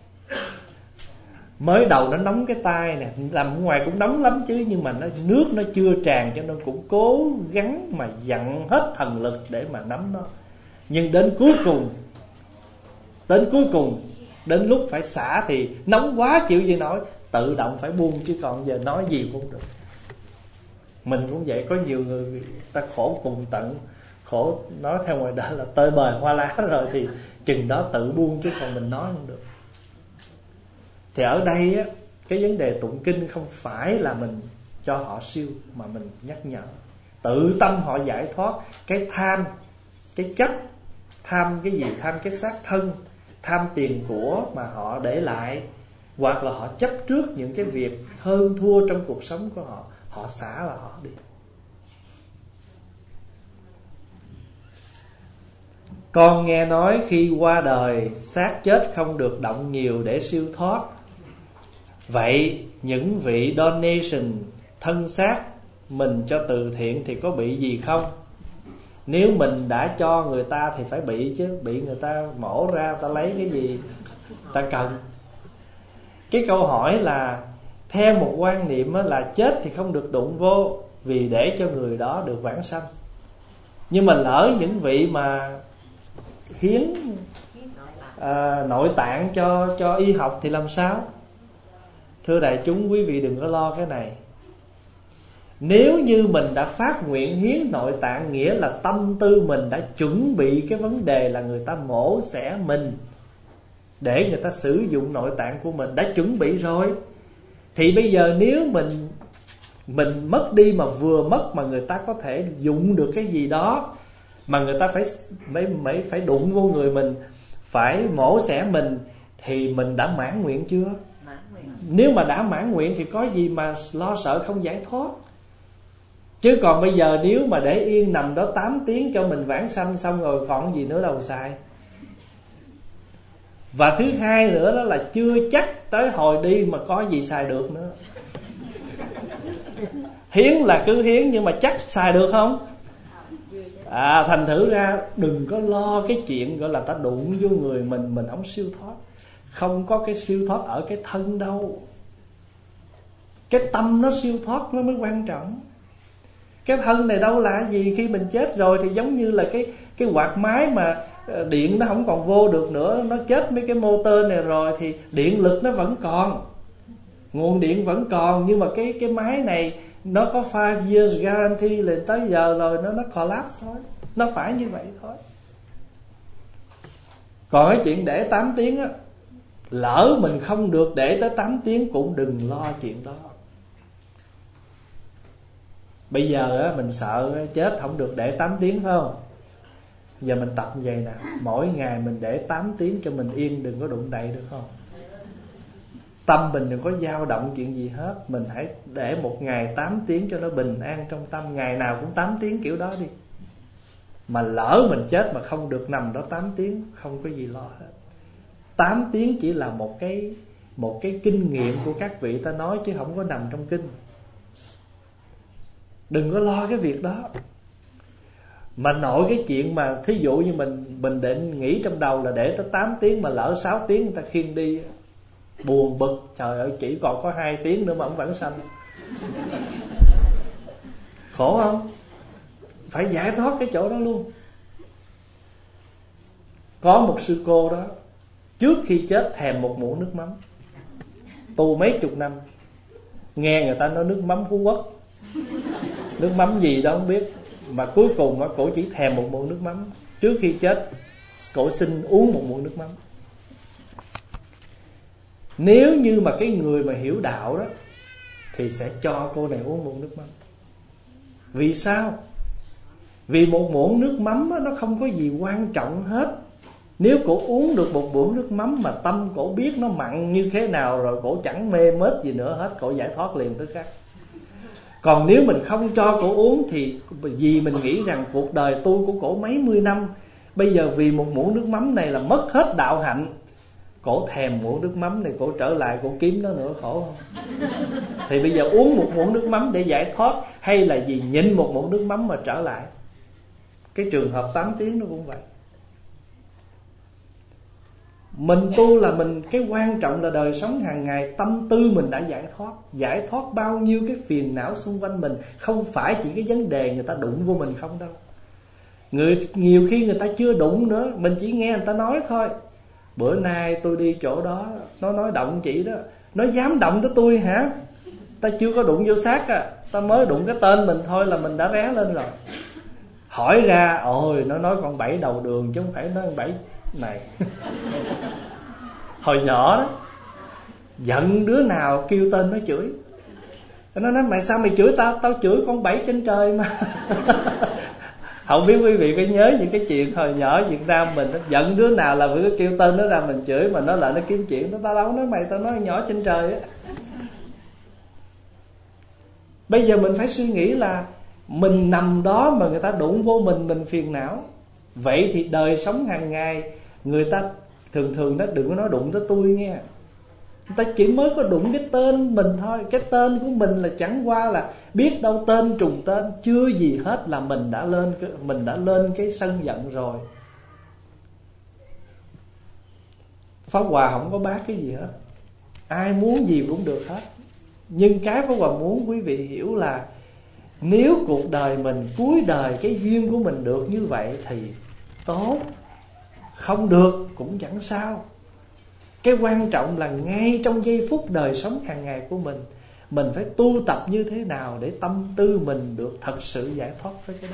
Mới đầu nó nóng cái tay nè, làm ngoài cũng nóng lắm chứ, nhưng mà nó, nước nó chưa tràn, cho nên cũng cố gắng mà dặn hết thần lực để mà nắm nó. Nhưng đến cuối cùng, đến cuối cùng, đến lúc phải xả thì nóng quá chịu gì nổi, tự động phải buông, chứ còn giờ nói gì cũng được. Mình cũng vậy, có nhiều người ta khổ cùng tận, khổ nói theo ngoài đời là tơi bời hoa lá rồi, thì chừng đó tự buông, chứ còn mình nói không được. Thì ở đây á, cái vấn đề tụng kinh không phải là mình cho họ siêu, mà mình nhắc nhở tự tâm họ giải thoát cái tham, cái chấp. Tham cái gì? Tham cái xác thân, tham tiền của mà họ để lại, hoặc là họ chấp trước những cái việc hơn thua trong cuộc sống của họ, họ xả là họ đi. Con nghe nói khi qua đời, xác chết không được động nhiều để siêu thoát. Vậy những vị donation thân xác mình cho từ thiện thì có bị gì không? Nếu mình đã cho người ta thì phải bị chứ. Bị người ta mổ ra, ta lấy cái gì ta cần. Cái câu hỏi là theo một quan niệm là chết thì không được đụng vô, vì để cho người đó được vãng sanh. Nhưng mà lỡ những vị mà hiến à, nội tạng cho, cho y học thì làm sao? Thưa đại chúng, quý vị đừng có lo cái này. Nếu như mình đã phát nguyện hiến nội tạng, nghĩa là tâm tư mình đã chuẩn bị cái vấn đề là người ta mổ xẻ mình để người ta sử dụng nội tạng của mình, đã chuẩn bị rồi. Thì bây giờ nếu mình mình mất đi mà vừa mất mà người ta có thể dụng được cái gì đó, mà người ta phải phải phải, phải đụng vô người mình, phải mổ xẻ mình, thì mình đã mãn nguyện chưa? Nếu mà đã mãn nguyện thì có gì mà lo sợ không giải thoát. Chứ còn bây giờ nếu mà để yên nằm đó tám tiếng cho mình vãng sanh xong rồi còn gì nữa đâu xài. Và thứ hai nữa đó là chưa chắc tới hồi đi mà có gì xài được nữa. Hiến là cứ hiến nhưng mà chắc xài được không? À, thành thử ra đừng có lo cái chuyện gọi là ta đụng vô người mình, mình không siêu thoát. Không có cái siêu thoát ở cái thân đâu. Cái tâm nó siêu thoát nó mới quan trọng. Cái thân này đâu là gì, khi mình chết rồi thì giống như là cái cái quạt máy mà điện nó không còn vô được nữa, nó chết mấy cái motor này rồi thì điện lực nó vẫn còn, nguồn điện vẫn còn, nhưng mà cái cái máy này nó có five years guarantee lên tới giờ rồi nó nó collapse thôi, nó phải như vậy thôi. Còn cái chuyện để tám tiếng á, lỡ mình không được để tới tám tiếng cũng đừng lo chuyện đó. Bây giờ á, mình sợ chết không được để tám tiếng phải không? Giờ mình tập như vậy nè, mỗi ngày mình để tám tiếng cho mình yên, đừng có đụng đậy được không? Tâm mình đừng có dao động chuyện gì hết. Mình hãy để một ngày tám tiếng cho nó bình an trong tâm. Ngày nào cũng tám tiếng kiểu đó đi. Mà lỡ mình chết mà không được nằm đó tám tiếng, không có gì lo hết. Tám tiếng chỉ là một cái Một cái kinh nghiệm của các vị ta nói, chứ không có nằm trong kinh. Đừng có lo cái việc đó. Mà nội cái chuyện mà thí dụ như mình Mình định nghĩ trong đầu là để tới tám tiếng, mà lỡ sáu tiếng người ta khiêng đi, buồn bực. Trời ơi, chỉ còn có hai tiếng nữa mà ông vãng sanh, khổ không? Phải giải thoát cái chỗ đó luôn. Có một sư cô đó, trước khi chết thèm một muỗng nước mắm. Tu mấy chục năm, nghe người ta nói nước mắm Phú Quốc, nước mắm gì đó không biết, mà cuối cùng cổ chỉ thèm một muỗng nước mắm. Trước khi chết cổ xin uống một muỗng nước mắm. Nếu như mà cái người mà hiểu đạo đó thì sẽ cho cô này uống muỗng nước mắm. Vì sao? Vì một muỗng nước mắm đó, nó không có gì quan trọng hết. Nếu cổ uống được một muỗng nước mắm mà tâm cổ biết nó mặn như thế nào rồi, cổ chẳng mê mết gì nữa hết, cổ giải thoát liền tức khắc. Còn nếu mình không cho cổ uống thì vì mình nghĩ rằng cuộc đời tu của cổ mấy mươi năm, bây giờ vì một muỗng nước mắm này là mất hết đạo hạnh. Cổ thèm muỗng nước mắm này, cổ trở lại cổ kiếm nó nữa, khổ không? Thì bây giờ uống một muỗng nước mắm để giải thoát, hay là gì nhịn một muỗng nước mắm mà trở lại? Cái trường hợp tám tiếng nó cũng vậy. Mình tu là mình, cái quan trọng là đời sống hàng ngày, tâm tư mình đã giải thoát. Giải thoát bao nhiêu cái phiền não xung quanh mình. Không phải chỉ cái vấn đề người ta đụng vô mình không đâu. Người, nhiều khi người ta chưa đụng nữa, mình chỉ nghe người ta nói thôi. Bữa nay tôi đi chỗ đó, nó nói động chị đó. Nó dám động tới tôi hả? Ta chưa có đụng vô xác à, ta mới đụng cái tên mình thôi là mình đã ré lên rồi. Hỏi ra, ôi nó nói con Bảy đầu đường chứ không phải nói con Bảy này. Hồi nhỏ đó, giận đứa nào kêu tên nó chửi. Nó nói mày sao mày chửi tao? Tao chửi con Bảy trên trời mà. Không biết quý vị có nhớ những cái chuyện hồi nhỏ Việt Nam mình, giận đứa nào là phải kêu tên nó ra mình chửi, mà nó lại nó kiếm chuyện. Tao đâu nói mày, tao nói nhỏ trên trời á. Bây giờ mình phải suy nghĩ là mình nằm đó mà người ta đụng vô mình, mình phiền não. Vậy thì đời sống hàng ngày người ta thường thường đó, đừng có nói đụng tới tôi nghe. Người ta chỉ mới có đụng cái tên mình thôi. Cái tên của mình là chẳng qua là biết đâu tên trùng tên, chưa gì hết là mình đã lên mình đã lên cái sân giận rồi. Pháp Hòa không có bác cái gì hết, ai muốn gì cũng được hết. Nhưng cái Pháp Hòa muốn quý vị hiểu là nếu cuộc đời mình, cuối đời cái duyên của mình được như vậy thì tốt, không được cũng chẳng sao. Cái quan trọng là ngay trong giây phút đời sống hàng ngày của mình, mình phải tu tập như thế nào để tâm tư mình được thật sự giải thoát với cái đó.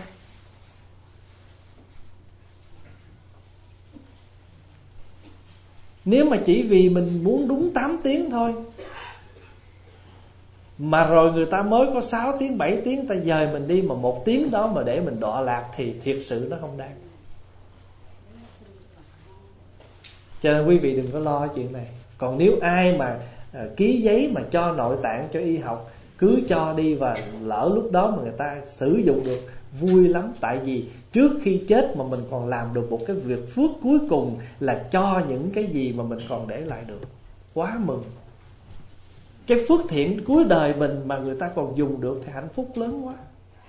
Nếu mà chỉ vì mình muốn đúng tám tiếng thôi, mà rồi người ta mới có sáu tiếng, bảy tiếng, ta dời mình đi, mà một tiếng đó mà để mình đọa lạc thì thiệt sự nó không đáng. Cho nên quý vị đừng có lo chuyện này. Còn nếu ai mà à, ký giấy mà cho nội tạng cho y học, cứ cho đi, và lỡ lúc đó mà người ta sử dụng được vui lắm. Tại vì trước khi chết mà mình còn làm được một cái việc phước cuối cùng là cho những cái gì mà mình còn để lại được, quá mừng. Cái phước thiện cuối đời mình mà người ta còn dùng được thì hạnh phúc lớn quá.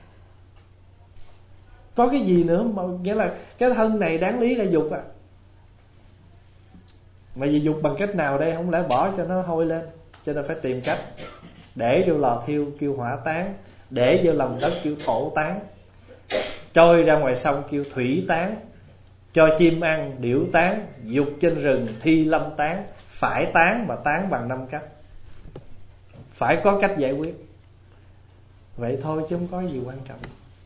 Có cái gì nữa mà nghĩa là cái thân này đáng lý là dục à. Mà vì dục bằng cách nào đây? Không lẽ bỏ cho nó hôi lên. Cho nên phải tìm cách. Để vô lò thiêu kêu hỏa táng, để vô lòng đất kêu thổ táng, trôi ra ngoài sông kêu thủy táng, cho chim ăn điểu táng, dục trên rừng thi lâm táng. Phải táng mà táng bằng năm cách. Phải có cách giải quyết. Vậy thôi chứ không có gì quan trọng.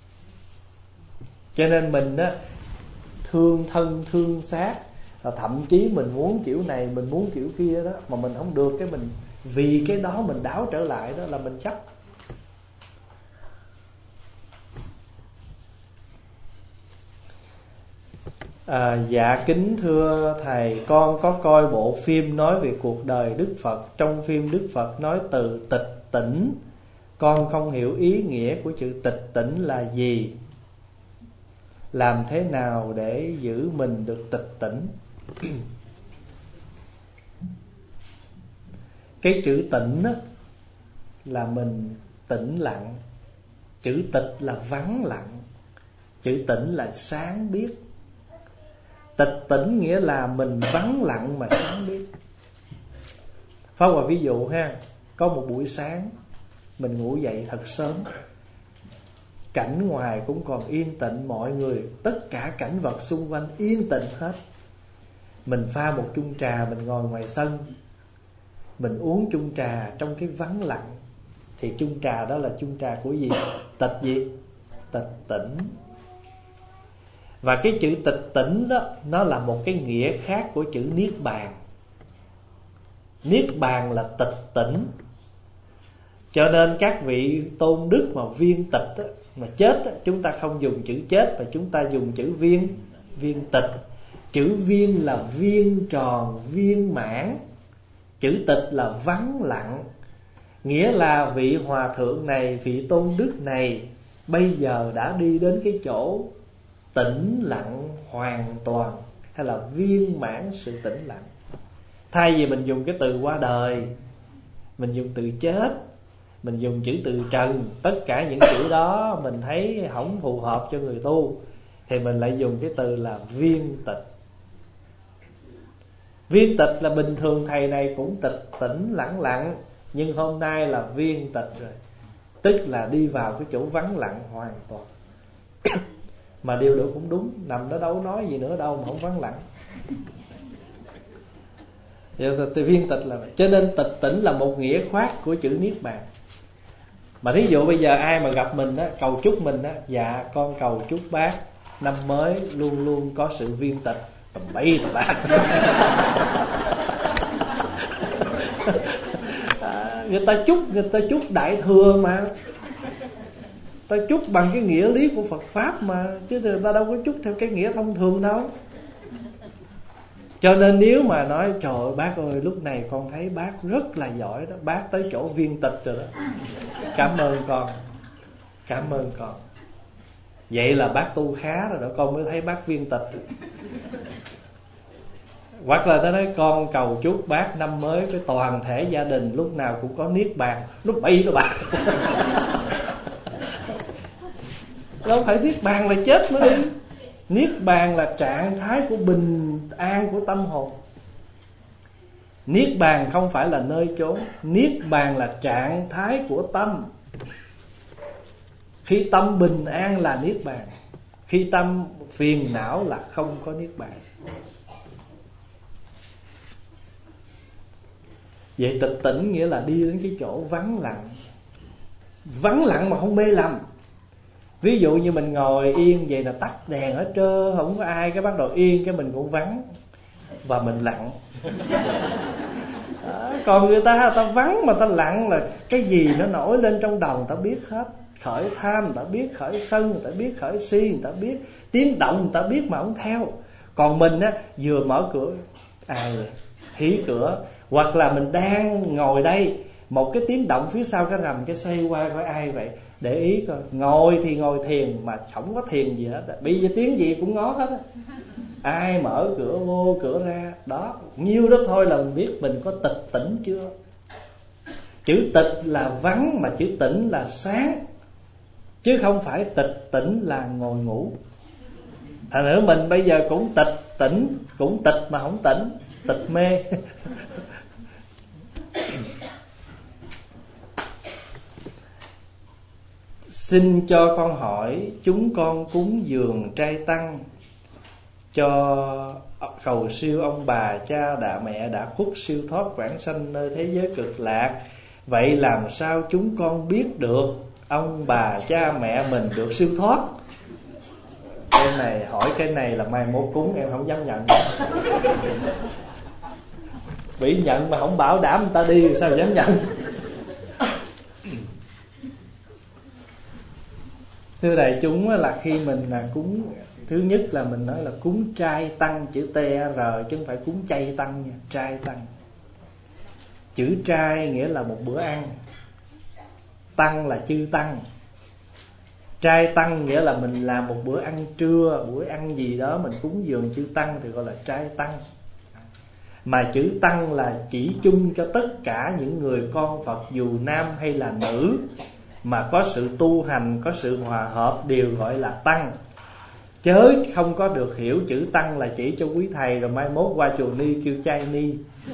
Cho nên mình á, thương thân thương xác, là thậm chí mình muốn kiểu này, mình muốn kiểu kia đó, mà mình không được, cái mình vì cái đó mình đảo trở lại, đó là mình chấp. À, dạ kính thưa thầy, con có coi bộ phim nói về cuộc đời Đức Phật. Trong phim Đức Phật nói từ tịch tỉnh. Con không hiểu ý nghĩa của chữ tịch tỉnh là gì. Làm thế nào để giữ mình được tịch tỉnh? Cái chữ tỉnh á, là mình tĩnh lặng. Chữ tịch là vắng lặng. Chữ tỉnh là sáng biết. Tịch tỉnh nghĩa là mình vắng lặng mà sáng biết. Phá hoài ví dụ ha. Có một buổi sáng mình ngủ dậy thật sớm, cảnh ngoài cũng còn yên tĩnh, mọi người, tất cả cảnh vật xung quanh yên tĩnh hết. Mình pha một chung trà, mình ngồi ngoài sân, mình uống chung trà trong cái vắng lặng. Thì chung trà đó là chung trà của gì? Tịch gì? Tịch tỉnh. Và cái chữ tịch tỉnh đó, nó là một cái nghĩa khác của chữ niết bàn. Niết bàn là tịch tỉnh. Cho nên các vị tôn đức mà viên tịch á, mà chết á, chúng ta không dùng chữ chết mà chúng ta dùng chữ viên, viên tịch. Chữ viên là viên tròn, viên mãn. Chữ tịch là vắng lặng. Nghĩa là vị hòa thượng này, vị tôn đức này bây giờ đã đi đến cái chỗ tĩnh lặng hoàn toàn, hay là viên mãn sự tĩnh lặng. Thay vì mình dùng cái từ qua đời, mình dùng từ chết, mình dùng chữ từ trần, tất cả những chữ đó mình thấy không phù hợp cho người tu, thì mình lại dùng cái từ là viên tịch. Viên tịch là bình thường thầy này cũng tịch tỉnh lặng lặng, nhưng hôm nay là viên tịch rồi, tức là đi vào cái chỗ vắng lặng hoàn toàn. Mà điều đó cũng đúng, nằm đó đâu nói gì nữa đâu mà không vắng lặng. Thì viên tịch là vậy. Cho nên tịch tỉnh là một nghĩa khoác của chữ niết bàn. Mà thí dụ bây giờ ai mà gặp mình á, cầu chúc mình á, dạ con cầu chúc bác năm mới luôn luôn có sự viên tịch, tầm bậy tầm bạ. À, người ta chúc, người ta chúc đại thừa mà, ta chúc bằng cái nghĩa lý của Phật Pháp mà, chứ người ta đâu có chúc theo cái nghĩa thông thường đâu. Cho nên nếu mà nói trời ơi bác ơi, lúc này con thấy bác rất là giỏi đó, bác tới chỗ viên tịch rồi đó, cảm ơn con, cảm ơn con. Vậy là bác tu khá rồi đó, con mới thấy bác viên tịch. Hoặc là ta nói con cầu chúc bác năm mới cái toàn thể gia đình lúc nào cũng có niết bàn. Lúc bậy nó bạc. Đâu phải niết bàn là chết mới đi. Niết bàn là trạng thái của bình an của tâm hồn. Niết bàn không phải là nơi chốn. Niết bàn là trạng thái của tâm. Khi tâm bình an là niết bàn. Khi tâm phiền não là không có niết bàn. Vậy tịch tỉnh nghĩa là đi đến cái chỗ vắng lặng. Vắng lặng mà không mê lầm. Ví dụ như mình ngồi yên vậy là tắt đèn hết trơn, không có ai, cái bắt đầu yên, cái mình cũng vắng và mình lặng. Đó, còn người ta người ta vắng mà ta lặng là cái gì nó nổi lên trong đầu người ta biết hết. Khởi tham người ta biết, khởi sân người ta biết, khởi si người ta biết, tiếng động người ta biết mà không theo. Còn mình á, vừa mở cửa ai vậy? Hí cửa, Hoặc là mình đang ngồi đây, một cái tiếng động phía sau cái rầm, cái xoay qua coi ai vậy, để ý coi. Ngồi thì ngồi thiền mà không có thiền gì hết, bây giờ tiếng gì cũng ngó hết á. Ai mở cửa vô cửa ra, đó, nhiêu đó thôi là mình biết mình có tịch tỉnh chưa. Chữ tịch là vắng, mà chữ tỉnh là sáng, chứ không phải tịch tỉnh là ngồi ngủ. Thành nữa mình bây giờ cũng tịch tỉnh, cũng tịch mà không tỉnh, tịch mê. Xin cho con hỏi, chúng con cúng dường trai tăng cho cầu siêu ông bà cha đạ mẹ đã khuất siêu thoát vãng sanh nơi thế giới cực lạc. Vậy làm sao chúng con biết được ông bà cha mẹ mình được siêu thoát? Cái này hỏi cái này là mai mốt cúng em không dám nhận. Bị nhận mà không bảo đảm người ta đi thì sao dám nhận. Thưa đại chúng, là khi mình là cúng, thứ nhất là mình nói là cúng trai tăng, chữ T R chứ không phải cúng chay tăng nha, trai tăng. Chữ trai nghĩa là một bữa ăn, tăng là chư tăng. Trai tăng nghĩa là mình làm một bữa ăn trưa, bữa ăn gì đó mình cúng dường chư tăng thì gọi là trai tăng. Mà chữ tăng là chỉ chung cho tất cả những người con Phật, dù nam hay là nữ, mà có sự tu hành, có sự hòa hợp đều gọi là tăng. Chớ không có được hiểu chữ tăng là chỉ cho quý thầy, rồi mai mốt qua chùa Ni kêu trai Ni.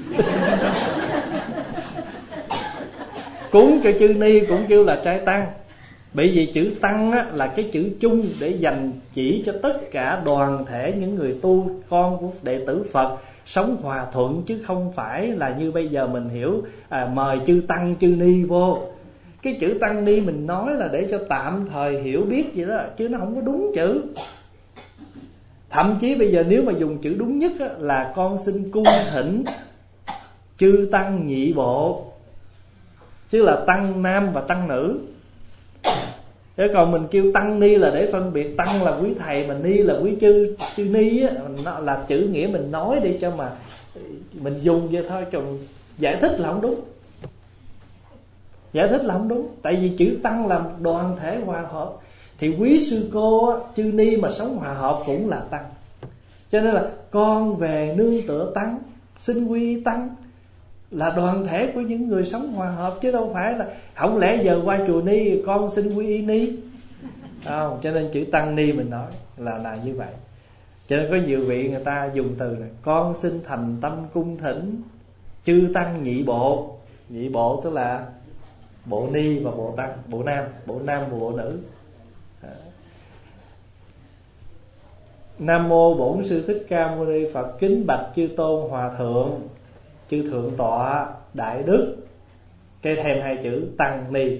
Cúng cho chư Ni cũng kêu là trai tăng. Bởi vì chữ tăng á, là cái chữ chung để dành chỉ cho tất cả đoàn thể những người tu, con của đệ tử Phật sống hòa thuận, chứ không phải là như bây giờ mình hiểu à, mời chư tăng chư ni vô. Cái chữ tăng ni mình nói là để cho tạm thời hiểu biết vậy đó, chứ nó không có đúng chữ. Thậm chí bây giờ nếu mà dùng chữ đúng nhất á, là con xin cung thỉnh chư tăng nhị bộ, chứ là tăng nam và tăng nữ. Thế còn mình kêu tăng ni là để phân biệt tăng là quý thầy, mà ni là quý chư chư ni á, nó là chữ nghĩa mình nói đi cho mà mình dùng vậy thôi, còn giải thích là không đúng. Giải thích là không đúng. Tại vì chữ tăng là đoàn thể hòa hợp, thì quý sư cô á, chư ni mà sống hòa hợp cũng là tăng. Cho nên là con về nương tựa tăng, xin quy tăng, là đoàn thể của những người sống hòa hợp, chứ đâu phải là không lẽ giờ qua chùa Ni con xin quy y ni không. Cho nên chữ tăng ni mình nói là là như vậy. Cho nên có nhiều vị người ta dùng từ này: con xin thành tâm cung thỉnh chư tăng nhị bộ. Nhị bộ tức là bộ ni và bộ tăng, bộ nam, bộ nam và bộ nữ. Nam mô Bổn Sư Thích Ca Mâu Ni Phật. Kính bạch chư tôn hòa thượng, chư thượng tọa đại đức. Cái thêm hai chữ tăng ni.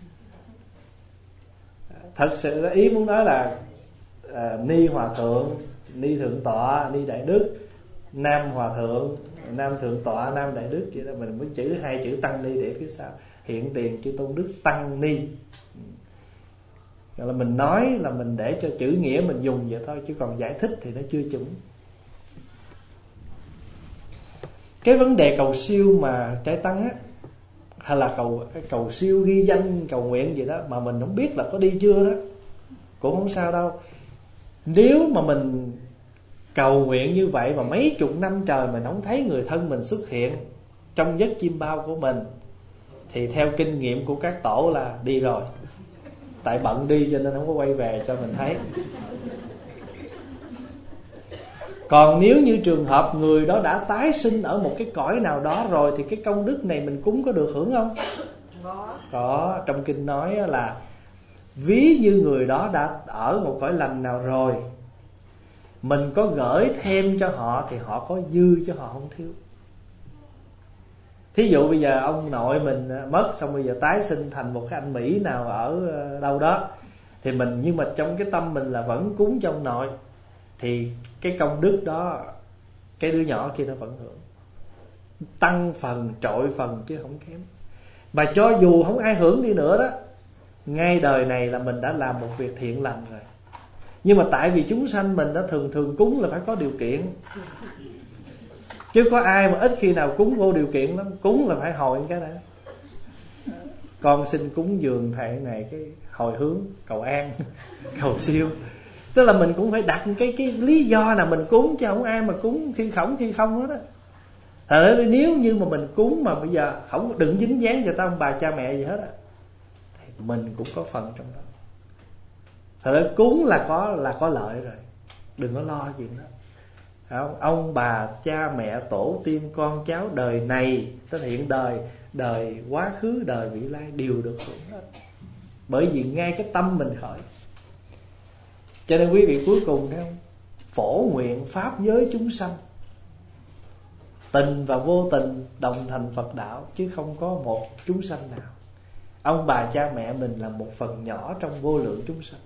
Thật sự ý muốn nói là à, ni hòa thượng, ni thượng tọa, ni đại đức, nam hòa thượng, nam thượng tọa, nam đại đức. Vậy đó, mình mới chữ hai chữ tăng ni để phía sau hiện tiền chư tôn đức tăng ni. Gọi là mình nói là mình để cho chữ nghĩa mình dùng vậy thôi, chứ còn giải thích thì nó chưa chuẩn. Cái vấn đề cầu siêu mà trai tăng á, hay là cầu cầu siêu ghi danh cầu nguyện gì đó mà mình không biết là có đi chưa đó, cũng không sao đâu. Nếu mà mình cầu nguyện như vậy mà mấy chục năm trời mình không thấy người thân mình xuất hiện trong giấc chim bao của mình, thì theo kinh nghiệm của các tổ là đi rồi. Tại bận đi cho nên không có quay về cho mình thấy. Còn nếu như trường hợp người đó đã tái sinh ở một cái cõi nào đó rồi, thì cái công đức này mình cúng có được hưởng không? Có. Có. Trong kinh nói là ví như người đó đã ở một cõi lành nào rồi, mình có gửi thêm cho họ thì họ có dư chứ họ không thiếu. Thí dụ bây giờ ông nội mình mất, xong bây giờ tái sinh thành một cái anh Mỹ nào ở đâu đó, thì mình, nhưng mà trong cái tâm mình là vẫn cúng cho ông nội, thì cái công đức đó cái đứa nhỏ kia nó vẫn hưởng, tăng phần trội phần chứ không kém. Mà cho dù không ai hưởng đi nữa đó, ngay đời này là mình đã làm một việc thiện lành rồi. Nhưng mà tại vì chúng sanh mình đã thường thường cúng là phải có điều kiện. Chứ có ai mà ít khi nào cúng vô điều kiện lắm. Cúng là phải hồi cái đã. Con xin cúng dường thầy này, cái hồi hướng cầu an, cầu siêu. Tức là mình cũng phải đặt cái cái lý do nào mình cúng, chứ không ai mà cúng khi khổng khi không hết á. Thật ra nếu như mà mình cúng mà bây giờ không đừng dính dáng cho ta ông bà cha mẹ gì hết á, thì mình cũng có phần trong đó. Thật ra cúng là có là có lợi rồi, đừng có lo chuyện đó. Không? Ông bà cha mẹ tổ tiên con cháu đời này tới hiện đời, đời quá khứ, đời vị lai đều được hưởng hết. Bởi vì ngay cái tâm mình khởi. Cho nên quý vị cuối cùng thấy không? Phổ nguyện pháp giới chúng sanh, tình và vô tình đồng thành Phật đạo, chứ không có một chúng sanh nào. Ông bà cha mẹ mình là một phần nhỏ trong vô lượng chúng sanh.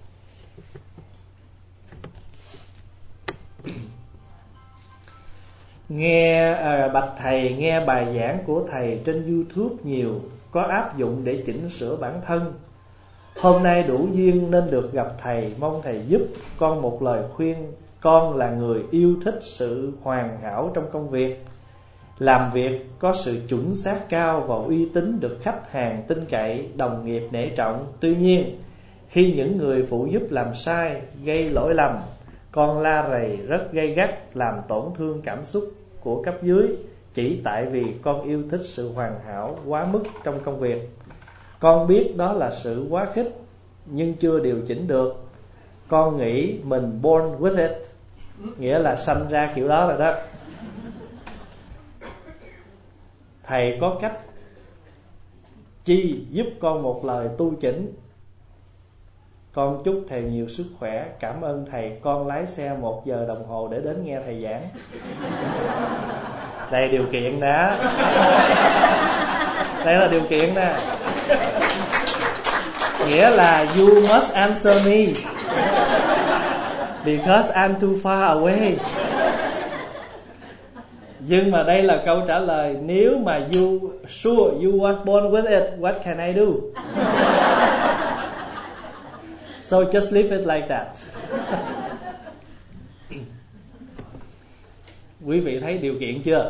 Nghe à, bạch thầy, nghe bài giảng của thầy trên YouTube nhiều, có áp dụng để chỉnh sửa bản thân. Hôm nay đủ duyên nên được gặp thầy, mong thầy giúp con một lời khuyên. Con là người yêu thích sự hoàn hảo trong công việc, làm việc có sự chuẩn xác cao và uy tín, được khách hàng tin cậy, đồng nghiệp nể trọng. Tuy nhiên khi những người phụ giúp làm sai, gây lỗi lầm, con la rầy rất gay gắt, làm tổn thương cảm xúc của cấp dưới, chỉ tại vì con yêu thích sự hoàn hảo quá mức trong công việc. Con biết đó là sự quá khích, nhưng chưa điều chỉnh được. Con nghĩ mình born with it, nghĩa là sanh ra kiểu đó rồi đó. Thầy có cách chi giúp con một lời tu chỉnh. Con chúc thầy nhiều sức khỏe. Cảm ơn thầy. Con lái xe một giờ đồng hồ để đến nghe thầy giảng. Đây điều kiện đó. Đây là điều kiện nè. Nghĩa là you must answer me because I'm too far away. Nhưng mà đây là câu trả lời. Nếu mà you sure you was born with it, what can I do? So just leave it like that. Quý vị thấy điều kiện chưa?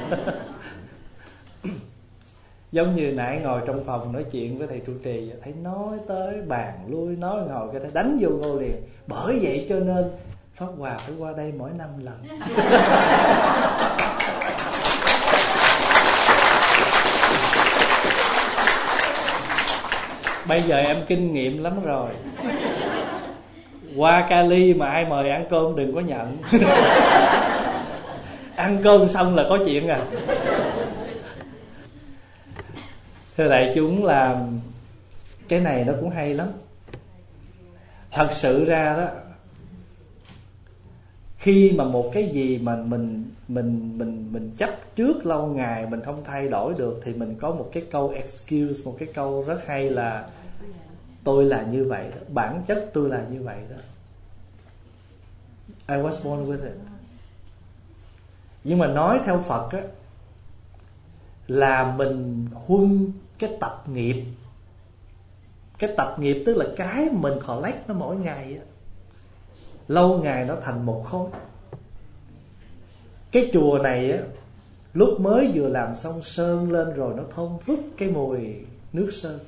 Giống như nãy ngồi trong phòng nói chuyện với thầy trụ trì, thấy nói tới bàn lui, nói ngồi cái thấy đánh vô ngô liền. Bởi vậy cho nên Pháp Hòa phải qua đây mỗi năm lần. Bây giờ em kinh nghiệm lắm rồi. Qua Cali mà ai mời ăn cơm đừng có nhận. Ăn cơm xong là có chuyện à. Thưa đại chúng, là cái này nó cũng hay lắm. Thật sự ra đó, khi mà một cái gì mà mình mình mình mình chấp trước lâu ngày mình không thay đổi được, thì mình có một cái câu excuse, một cái câu rất hay là tôi là như vậy đó, bản chất tôi là như vậy đó. I was born with it. Nhưng mà nói theo Phật á, là mình huân cái tập nghiệp. Cái tập nghiệp tức là cái mình collect nó mỗi ngày á, lâu ngày nó thành một khối. Cái chùa này á, lúc mới vừa làm xong sơn lên rồi, nó thơm phức cái mùi nước sơn,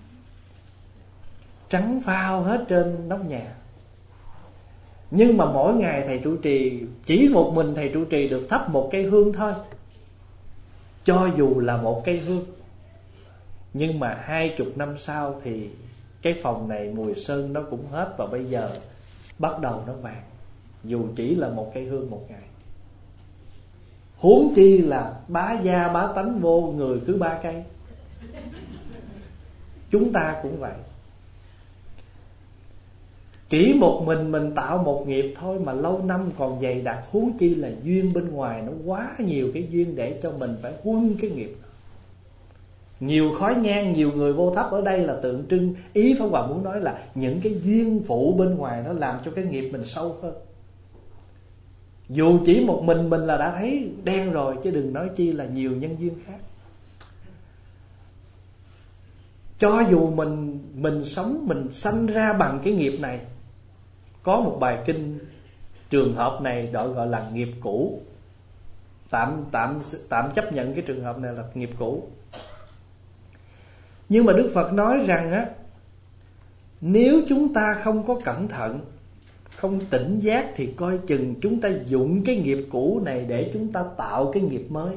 trắng phao hết trên nóc nhà. Nhưng mà mỗi ngày thầy trụ trì, chỉ một mình thầy trụ trì được thắp một cây hương thôi, cho dù là một cây hương. Nhưng mà hai chục năm sau thì cái phòng này mùi sơn nó cũng hết, và bây giờ bắt đầu nó vàng, dù chỉ là một cây hương một ngày. Huống chi là bá gia bá tánh vô người cứ ba cây. Chúng ta cũng vậy. Chỉ một mình mình tạo một nghiệp thôi mà lâu năm còn dày đặc, huống chi là duyên bên ngoài nó quá nhiều cái duyên để cho mình phải huân cái nghiệp. Nhiều khói nhang, nhiều người vô thắp ở đây là tượng trưng. Ý Pháp Hòa muốn nói là những cái duyên phụ bên ngoài nó làm cho cái nghiệp mình sâu hơn. Dù chỉ một mình mình là đã thấy đen rồi, chứ đừng nói chi là nhiều nhân duyên khác. Cho dù mình mình sống, mình sanh ra bằng cái nghiệp này. Có một bài kinh trường hợp này gọi gọi là nghiệp cũ. Tạm tạm tạm chấp nhận cái trường hợp này là nghiệp cũ. Nhưng mà Đức Phật nói rằng á, nếu chúng ta không có cẩn thận, không tỉnh giác, thì coi chừng chúng ta dụng cái nghiệp cũ này để chúng ta tạo cái nghiệp mới.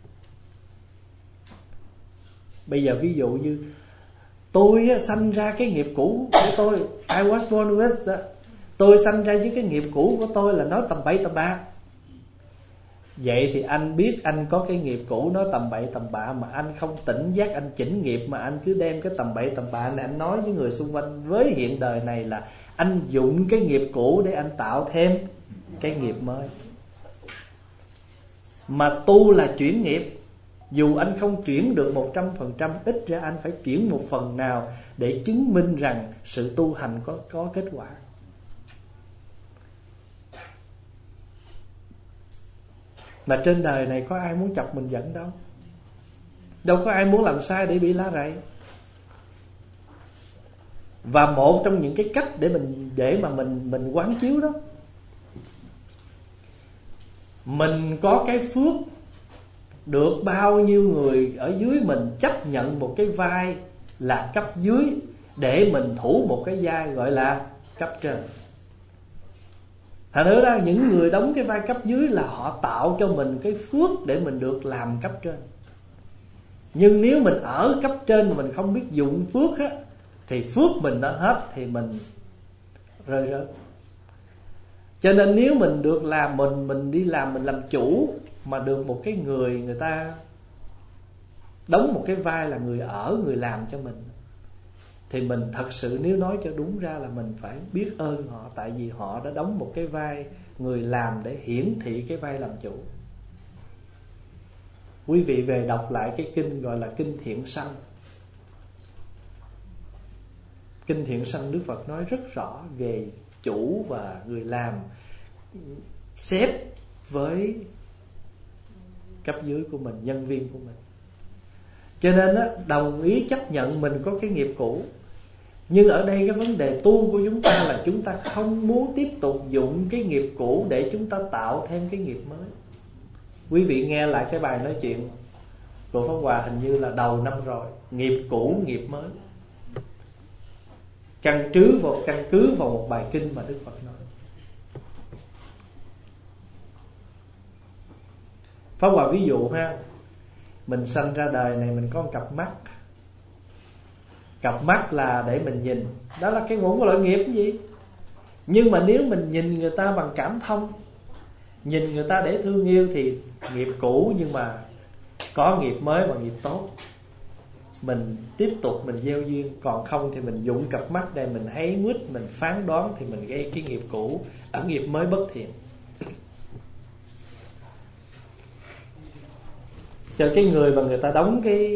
Bây giờ ví dụ như tôi á, sanh ra cái nghiệp cũ của tôi, I was born with đó. Tôi sanh ra với cái nghiệp cũ của tôi là nói tầm bậy tầm bạ. Vậy thì anh biết anh có cái nghiệp cũ nói tầm bậy tầm bạ, mà anh không tỉnh giác, anh chỉnh nghiệp, mà anh cứ đem cái tầm bậy tầm bạ này anh nói với người xung quanh. Với hiện đời này là anh dụng cái nghiệp cũ để anh tạo thêm cái nghiệp mới. Mà tu là chuyển nghiệp. Dù anh không chuyển được một trăm phần trăm, ít ra anh phải chuyển một phần nào để chứng minh rằng sự tu hành có, có kết quả. Mà trên đời này có ai muốn chọc mình giận đâu. Đâu có ai muốn làm sai để bị lá rầy. Và một trong những cái cách để mình để mà mình mình quán chiếu đó, mình có cái phước được bao nhiêu người ở dưới mình chấp nhận một cái vai là cấp dưới để mình thủ một cái vai gọi là cấp trên. Thành ra những người đóng cái vai cấp dưới là họ tạo cho mình cái phước để mình được làm cấp trên. Nhưng nếu mình ở cấp trên mà mình không biết dụng phước á, thì phước mình đã hết thì mình rơi rớt. Cho nên nếu mình được làm, mình mình đi làm, mình làm chủ, mà được một cái người người ta đóng một cái vai là người ở, người làm cho mình, thì mình thật sự nếu nói cho đúng ra là mình phải biết ơn họ. Tại vì họ đã đóng một cái vai người làm để hiển thị cái vai làm chủ. Quý vị về đọc lại cái kinh gọi là Kinh Thiện Sanh. Kinh Thiện Sanh Đức Phật nói rất rõ về chủ và người làm, sếp với cấp dưới của mình, nhân viên của mình. Cho nên á, đồng ý chấp nhận mình có cái nghiệp cũ. Nhưng ở đây cái vấn đề tu của chúng ta là chúng ta không muốn tiếp tục dụng cái nghiệp cũ để chúng ta tạo thêm cái nghiệp mới. Quý vị nghe lại cái bài nói chuyện của Pháp Hòa hình như là đầu năm rồi. Nghiệp cũ, nghiệp mới. Căn cứ vào, căn cứ vào một bài kinh mà Đức Phật nói. Pháp Hòa ví dụ ha, mình sanh ra đời này mình có một cặp mắt. Cặp mắt là để mình nhìn, đó là cái nguồn của loại nghiệp cái gì. Nhưng mà nếu mình nhìn người ta bằng cảm thông, nhìn người ta để thương yêu thì nghiệp cũ, nhưng mà có nghiệp mới và nghiệp tốt. Mình tiếp tục mình gieo duyên. Còn không thì mình dụng cặp mắt để mình thấy nguyết, mình phán đoán, thì mình gây cái nghiệp cũ ở nghiệp mới bất thiện. Cho cái người mà người ta đóng cái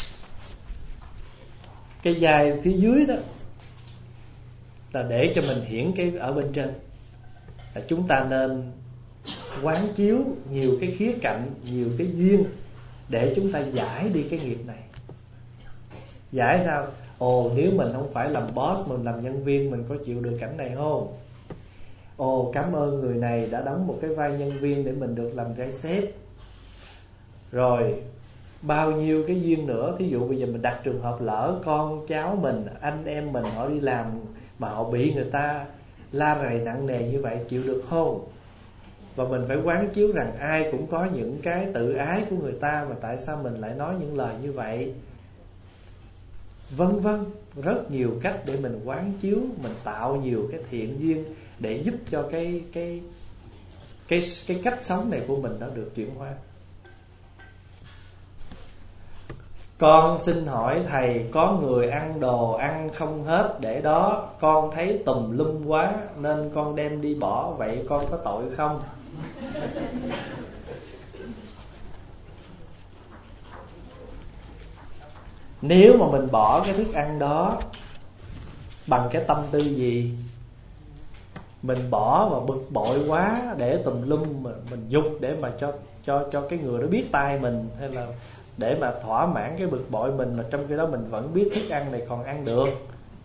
cái vai phía dưới đó là để cho mình hiển cái ở bên trên. Là chúng ta nên quán chiếu nhiều cái khía cạnh, nhiều cái duyên để chúng ta giải đi cái nghiệp này. Giải sao? Ồ, nếu mình không phải làm boss, mình làm nhân viên, mình có chịu được cảnh này không? Ồ, cảm ơn người này đã đóng một cái vai nhân viên để mình được làm vai sếp. Rồi bao nhiêu cái duyên nữa. Thí dụ bây giờ mình đặt trường hợp lỡ con cháu mình, anh em mình họ đi làm mà họ bị người ta la rầy nặng nề như vậy, chịu được không? Và mình phải quán chiếu rằng ai cũng có những cái tự ái của người ta, mà tại sao mình lại nói những lời như vậy, vân vân. Rất nhiều cách để mình quán chiếu, mình tạo nhiều cái thiện duyên để giúp cho cái cái cái cái cách sống này của mình nó được chuyển hóa. Con xin hỏi thầy, có người ăn đồ ăn không hết để đó, con thấy tùm lum quá nên con đem đi bỏ, vậy con có tội không? Nếu mà mình bỏ cái thức ăn đó bằng cái tâm tư gì? Mình bỏ mà bực bội quá để tùm lum, mà mình dục để mà cho cho cho cái người đó biết tay mình, hay là để mà thỏa mãn cái bực bội mình, mà trong khi đó mình vẫn biết thức ăn này còn ăn được.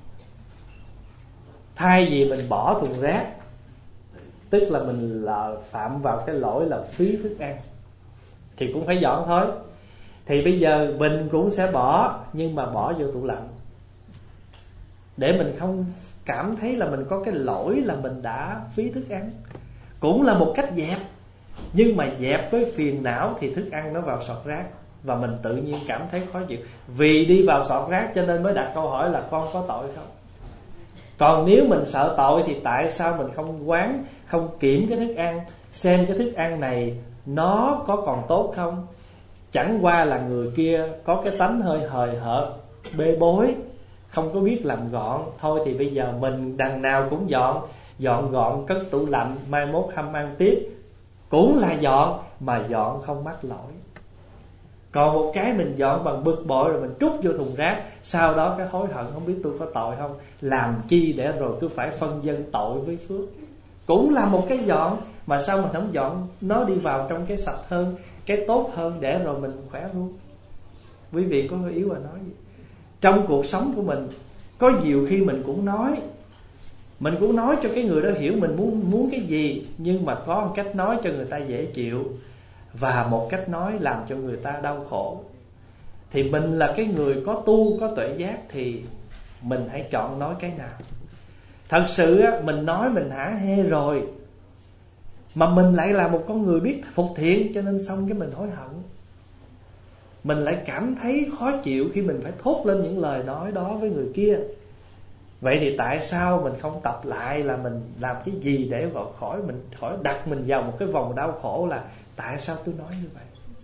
Thay vì mình bỏ thùng rác, tức là mình là phạm vào cái lỗi là phí thức ăn. thì cũng phải dọn thôi. Thì bây giờ mình cũng sẽ bỏ, nhưng mà bỏ vô tủ lạnh, để mình không cảm thấy là mình có cái lỗi là mình đã phí thức ăn. Cũng là một cách dẹp. Nhưng mà dẹp với phiền não thì thức ăn nó vào sọt rác, và mình tự nhiên cảm thấy khó chịu. Vì đi vào sọt rác cho nên mới đặt câu hỏi là con có tội không. Còn nếu mình sợ tội thì tại sao mình không quán, không kiểm cái thức ăn, xem cái thức ăn này nó có còn tốt không. Chẳng qua là người kia có cái tánh hơi hời hợt, bê bối, không có biết làm gọn. Thôi thì bây giờ mình đằng nào cũng dọn. Dọn gọn cất tủ lạnh, mai mốt hâm ăn tiếp. Cũng là dọn, mà dọn không mắc lỗi. Còn một cái mình dọn bằng bực bội rồi mình trút vô thùng rác, sau đó cái hối hận không biết tôi có tội không. Làm chi để rồi cứ phải phân dân tội với phước. Cũng là một cái dọn, mà sao mình không dọn nó đi vào trong cái sạch hơn, cái tốt hơn, để rồi mình khỏe luôn. Quý vị có yếu mà nói gì? Trong cuộc sống của mình có nhiều khi mình cũng nói, mình cũng nói cho cái người đó hiểu mình muốn muốn cái gì, nhưng mà có một cách nói cho người ta dễ chịu, và một cách nói làm cho người ta đau khổ. Thì mình là cái người có tu, có tuệ giác, thì mình hãy chọn nói cái nào. Thật sự á, mình nói mình hả hê rồi, mà mình lại là một con người biết phục thiện, cho nên xong cái mình hối hận. Mình lại cảm thấy khó chịu khi mình phải thốt lên những lời nói đó với người kia. Vậy thì tại sao mình không tập lại là mình làm cái gì để vào khỏi mình khỏi đặt mình vào một cái vòng đau khổ là tại sao tôi nói như vậy?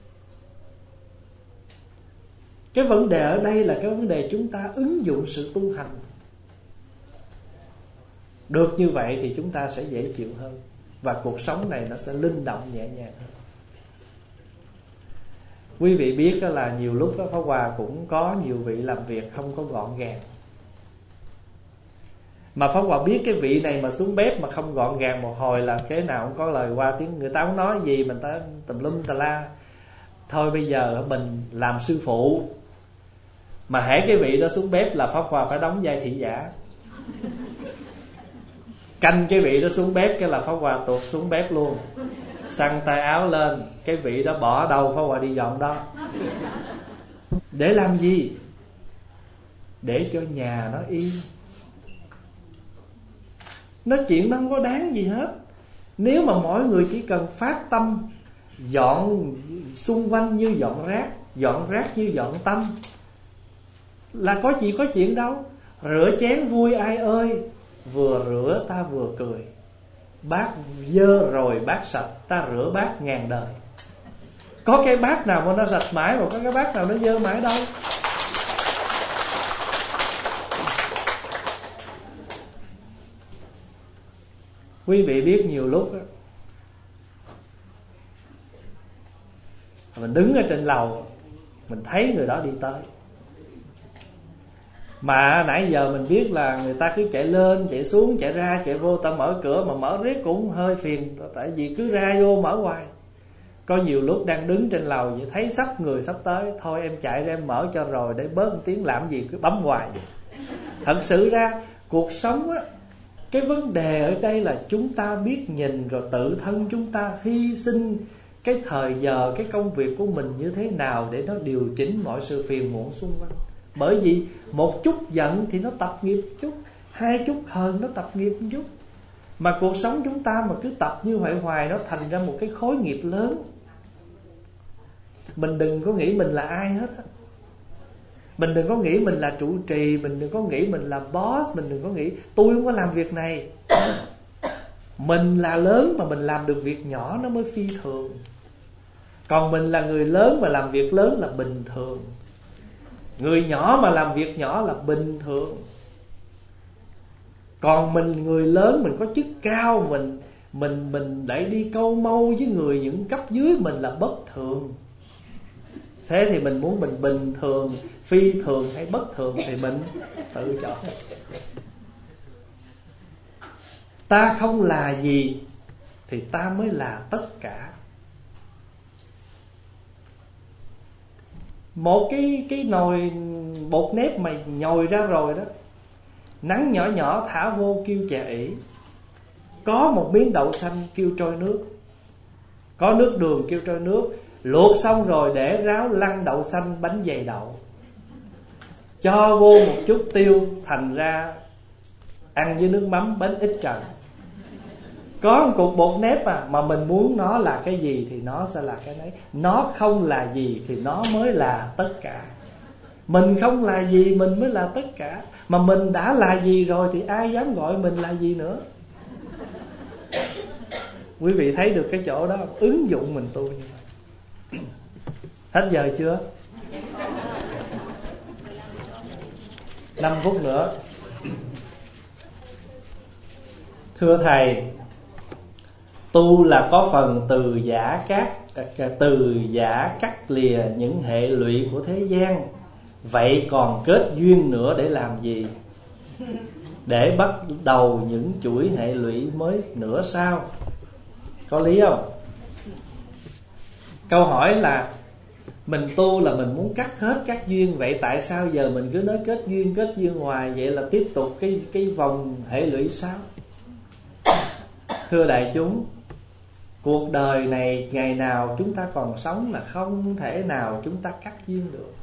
Cái vấn đề ở đây là cái vấn đề chúng ta ứng dụng sự tu hành. Được như vậy thì chúng ta sẽ dễ chịu hơn, và cuộc sống này nó sẽ linh động nhẹ nhàng hơn. Quý vị biết là nhiều lúc đó, Pháp Hòa cũng có nhiều vị làm việc không có gọn gàng. Mà Pháp Hòa biết cái vị này mà xuống bếp mà không gọn gàng một hồi là cái nào cũng có lời qua tiếng. Người ta không nói gì, mình ta tùm lum tà la. Thôi bây giờ mình làm sư phụ, mà hễ cái vị đó xuống bếp là Pháp Hòa phải đóng vai thị giả. Canh cái vị đó xuống bếp cái là Pháp Hòa tuột xuống bếp luôn, xăng tay áo lên. Cái vị đó bỏ đâu Pháp Hòa đi dọn đó. Để làm gì? Để cho nhà nó yên. Nói chuyện nó không có đáng gì hết. Nếu mà mỗi người chỉ cần phát tâm dọn xung quanh như dọn rác, dọn rác như dọn tâm, là có gì có chuyện đâu. Rửa chén vui ai ơi, vừa rửa ta vừa cười. Bát dơ rồi bát sạch, ta rửa bát ngàn đời. Có cái bát nào mà nó sạch mãi, mà có cái bát nào nó dơ mãi đâu. Quý vị biết nhiều lúc đó, mình đứng ở trên lầu, mình thấy người đó đi tới, mà nãy giờ mình biết là người ta cứ chạy lên, chạy xuống, chạy ra, chạy vô. Ta mở cửa mà mở riết cũng hơi phiền, tại vì cứ ra vô mở hoài. Có nhiều lúc đang đứng trên lầu vậy, thấy sắp người sắp tới, thôi em chạy ra em mở cho rồi, để bớt một tiếng làm gì cứ bấm hoài vậy. Thật sự ra cuộc sống á, cái vấn đề ở đây là chúng ta biết nhìn, rồi tự thân chúng ta hy sinh cái thời giờ, cái công việc của mình như thế nào để nó điều chỉnh mọi sự phiền muộn xung quanh. Bởi vì một chút giận thì nó tập nghiệp một chút, hai chút hờn nó tập nghiệp một chút. Mà cuộc sống chúng ta mà cứ tập như vậy hoài, nó thành ra một cái khối nghiệp lớn. Mình đừng có nghĩ mình là ai hết á. Mình đừng có nghĩ mình là trụ trì, mình đừng có nghĩ mình là boss, mình đừng có nghĩ tôi không có làm việc này. Mình là lớn mà mình làm được việc nhỏ nó mới phi thường. Còn mình là người lớn mà làm việc lớn là bình thường. Người nhỏ mà làm việc nhỏ là bình thường. Còn mình người lớn, mình có chức cao, Mình mình mình lại đi câu mâu với người những cấp dưới mình là bất thường. Thế thì mình muốn mình bình thường, phi thường hay bất thường thì mình tự chọn. Ta không là gì thì ta mới là tất cả. Một cái cái nồi bột nếp mà nhồi ra rồi đó, nắng nhỏ nhỏ thả vô kêu chà ỉ. Có một miếng đậu xanh kêu trôi nước. Có nước đường kêu trôi nước. Luộc xong rồi để ráo lăn đậu xanh, bánh dày đậu, cho vô một chút tiêu, thành ra ăn với nước mắm bánh ít trần. Có một cục bột nếp à, mà mình muốn nó là cái gì thì nó sẽ là cái đấy. Nó không là gì thì nó mới là tất cả. Mình không là gì mình mới là tất cả. Mà mình đã là gì rồi thì ai dám gọi mình là gì nữa. Quý vị thấy được cái chỗ đó, ứng dụng mình tu như vậy. Hết giờ chưa? năm phút nữa. Thưa Thầy, tu là có phần từ giả cát, từ giả cắt lìa những hệ lụy của thế gian. Vậy còn kết duyên nữa để làm gì? Để bắt đầu những chuỗi hệ lụy mới nữa sao? Có lý không? Câu hỏi là mình tu là mình muốn cắt hết các duyên. Vậy tại sao giờ mình cứ nói kết duyên, kết duyên hoài? Vậy là tiếp tục cái, cái vòng hệ lụy sao? Thưa đại chúng, cuộc đời này ngày nào chúng ta còn sống là không thể nào chúng ta cắt duyên được.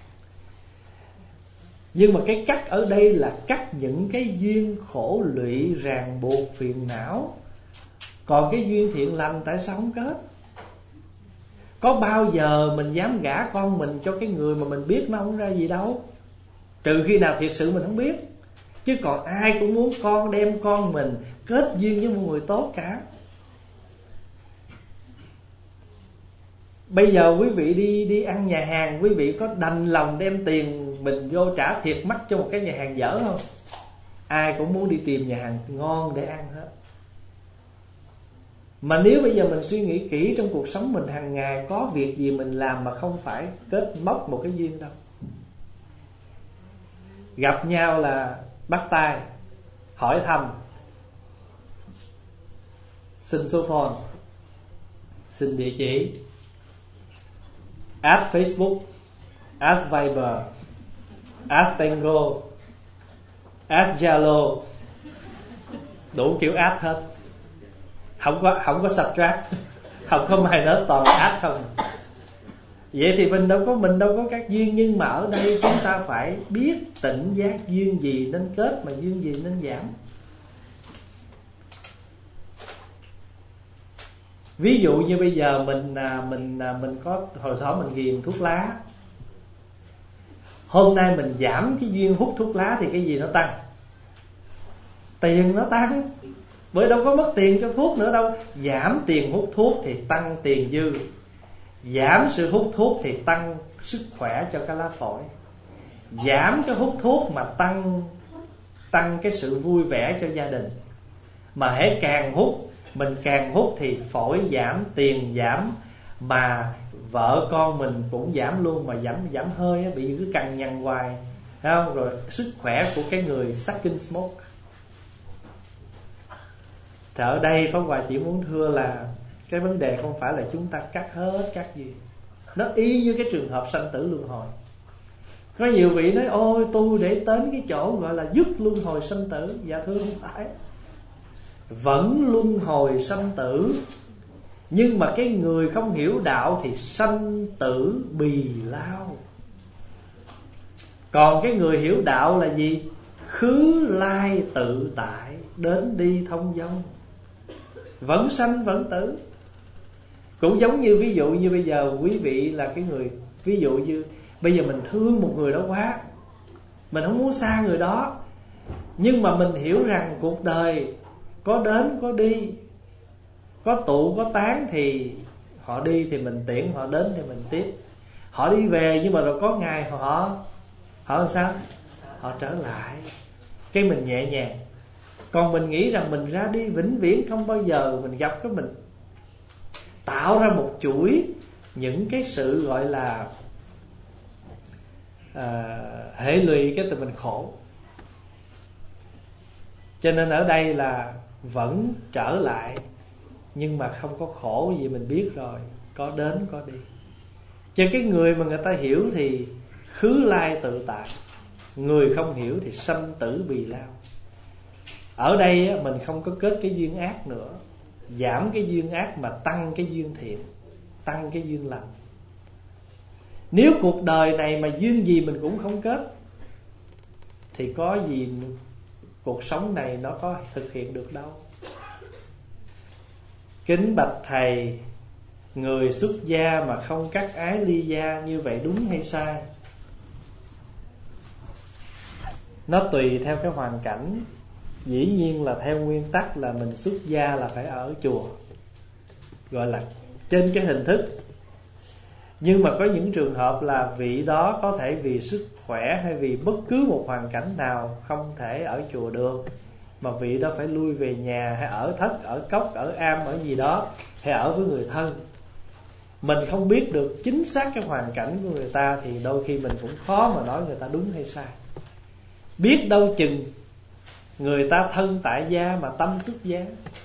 Nhưng mà cái cắt ở đây là cắt những cái duyên khổ lụy, ràng buộc, phiền não. Còn cái duyên thiện lành tại sao không kết? Có bao giờ mình dám gả con mình cho cái người mà mình biết nó không ra gì đâu, trừ khi nào thiệt sự mình không biết. Chứ còn ai cũng muốn con đem con mình kết duyên với một người tốt cả. Bây giờ quý vị đi đi ăn nhà hàng, quý vị có đành lòng đem tiền mình vô trả thiệt mắc cho một cái nhà hàng dở không? Ai cũng muốn đi tìm nhà hàng ngon để ăn hết. Mà nếu bây giờ mình suy nghĩ kỹ, trong cuộc sống mình hàng ngày có việc gì mình làm mà không phải kết móc một cái duyên đâu. Gặp nhau là bắt tay, hỏi thăm, xin số phone, xin địa chỉ, add Facebook, add Viber, add Tango, add Zalo, đủ kiểu add hết. Không có, không có subtract, không có minus, toàn là add không. Vậy thì mình đâu có mình đâu có các duyên. Nhưng mà ở đây chúng ta phải biết tỉnh giác duyên gì nên kết, mà duyên gì nên giảm. Ví dụ như bây giờ mình mình mình có hồi đó mình ghiền thuốc lá. Hôm nay mình giảm cái duyên hút thuốc lá thì cái gì nó tăng? Tiền nó tăng. Bởi đâu có mất tiền cho thuốc nữa đâu. Giảm tiền hút thuốc thì tăng tiền dư. Giảm sự hút thuốc thì tăng sức khỏe cho cái lá phổi. Giảm cái hút thuốc mà tăng tăng cái sự vui vẻ cho gia đình. Mà hễ càng hút, mình càng hút thì phổi giảm, tiền giảm, mà vợ con mình cũng giảm luôn. Mà giảm giảm hơi á, bị cứ cằn nhằn hoài, thấy không? Rồi sức khỏe của cái người sucking smoke. Thì ở đây Pháp Hòa chỉ muốn thưa là cái vấn đề không phải là chúng ta cắt hết các gì. Nó y như cái trường hợp sanh tử luân hồi. Có nhiều vị nói ôi tu để đến cái chỗ gọi là dứt luân hồi sanh tử. Dạ thưa không phải, vẫn luân hồi sanh tử. Nhưng mà cái người không hiểu đạo thì sanh tử bì lao. Còn cái người hiểu đạo là gì? Khứ lai tự tại, đến đi thông dong, vẫn sanh vẫn tử. Cũng giống như ví dụ như bây giờ quý vị là cái người, ví dụ như bây giờ mình thương một người đó quá, mình không muốn xa người đó, nhưng mà mình hiểu rằng cuộc đời có đến có đi, có tụ có tán, thì họ đi thì mình tiễn, họ đến thì mình tiếp. Họ đi về nhưng mà rồi có ngày họ họ làm sao? Họ trở lại. Cái mình nhẹ nhàng. Còn mình nghĩ rằng mình ra đi vĩnh viễn không bao giờ mình gặp, cái mình tạo ra một chuỗi những cái sự gọi là à, hệ lụy, cái từ mình khổ. Cho nên ở đây là vẫn trở lại, nhưng mà không có khổ gì, mình biết rồi, có đến có đi. Cho cái người mà người ta hiểu thì khứ lai tự tại, người không hiểu thì sanh tử bì lao. Ở đây mình không có kết cái duyên ác nữa. giảm cái duyên ác mà tăng cái duyên thiện, tăng cái duyên lành. Nếu cuộc đời này mà duyên gì mình cũng không kết thì có gì cuộc sống này nó có thực hiện được đâu. Kính bạch thầy, người xuất gia mà không cắt ái ly gia như vậy đúng hay sai? Nó tùy theo cái hoàn cảnh. Dĩ nhiên là theo nguyên tắc là mình xuất gia là phải ở chùa, gọi là trên cái hình thức. Nhưng mà có những trường hợp là vị đó có thể vì sức khỏe hay vì bất cứ một hoàn cảnh nào không thể ở chùa được, mà vị đó phải lui về nhà, hay ở thất, ở cốc, ở am, ở gì đó, hay ở với người thân. Mình không biết được chính xác cái hoàn cảnh của người ta thì đôi khi mình cũng khó mà nói người ta đúng hay sai. Biết đâu chừng người ta thân tại gia mà tâm xuất gia.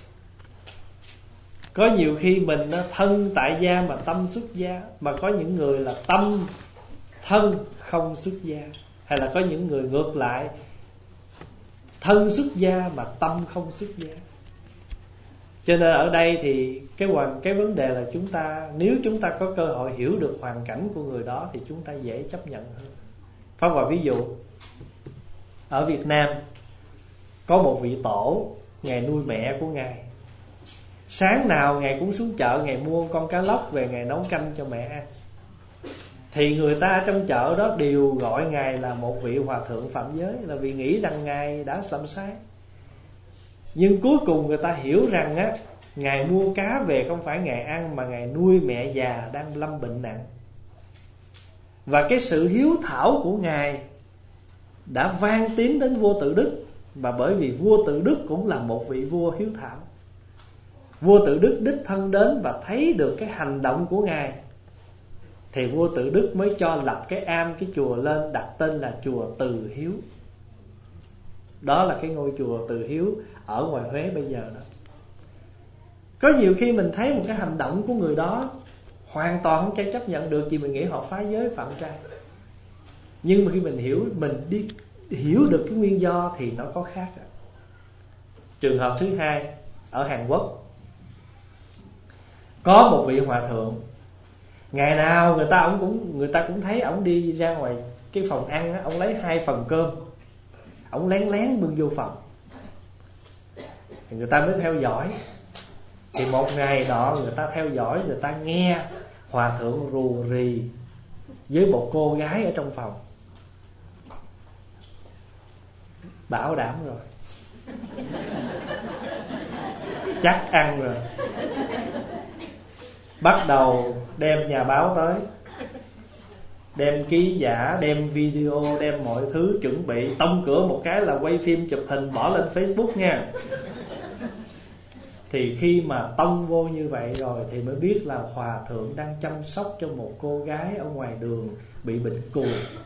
Có nhiều khi mình thân tại gia mà tâm xuất gia, mà có những người là tâm thân không xuất gia. Hay là có những người ngược lại, thân xuất gia mà tâm không xuất gia. Cho nên ở đây thì cái hoàn cái vấn đề là chúng ta, nếu chúng ta có cơ hội hiểu được hoàn cảnh của người đó thì chúng ta dễ chấp nhận hơn. Pháp Hòa ví dụ, ở Việt Nam có một vị tổ, Ngài nuôi mẹ của Ngài. Sáng nào Ngài cũng xuống chợ, Ngài mua con cá lóc về Ngài nấu canh cho mẹ ăn. Thì người ta trong chợ đó đều gọi Ngài là một vị hòa thượng phạm giới, là vì nghĩ rằng Ngài đã làm sai. Nhưng cuối cùng người ta hiểu rằng á, Ngài mua cá về không phải Ngài ăn, mà Ngài nuôi mẹ già đang lâm bệnh nặng. Và cái sự hiếu thảo của Ngài đã vang tiếng đến vua Tự Đức. Và bởi vì vua Tự Đức cũng là một vị vua hiếu thảo, vua Tự Đức đích thân đến và thấy được cái hành động của Ngài, thì vua Tự Đức mới cho lập cái am, cái chùa lên, đặt tên là chùa Từ Hiếu. Đó là cái ngôi chùa Từ Hiếu ở ngoài Huế bây giờ đó. Có nhiều khi mình thấy một cái hành động của người đó hoàn toàn không thể chấp nhận được, vì mình nghĩ họ phá giới phạm trai. Nhưng mà khi mình hiểu, mình đi hiểu được cái nguyên do thì nó có khác. Trường hợp thứ hai, ở Hàn Quốc có một vị hòa thượng, ngày nào người ta ông cũng người ta cũng thấy ổng đi ra ngoài cái phòng ăn á, ổng lấy hai phần cơm, ổng lén lén bưng vô phòng, thì người ta mới theo dõi. Thì một ngày nọ người ta theo dõi, người ta nghe hòa thượng rù rì với một cô gái ở trong phòng. Bảo đảm rồi, chắc ăn rồi. Bắt đầu đem nhà báo tới, đem ký giả, đem video, đem mọi thứ, chuẩn bị tông cửa một cái là quay phim chụp hình bỏ lên Facebook nha. Thì khi mà tông vô như vậy rồi thì mới biết là hòa thượng đang chăm sóc cho một cô gái ở ngoài đường bị bệnh cùi.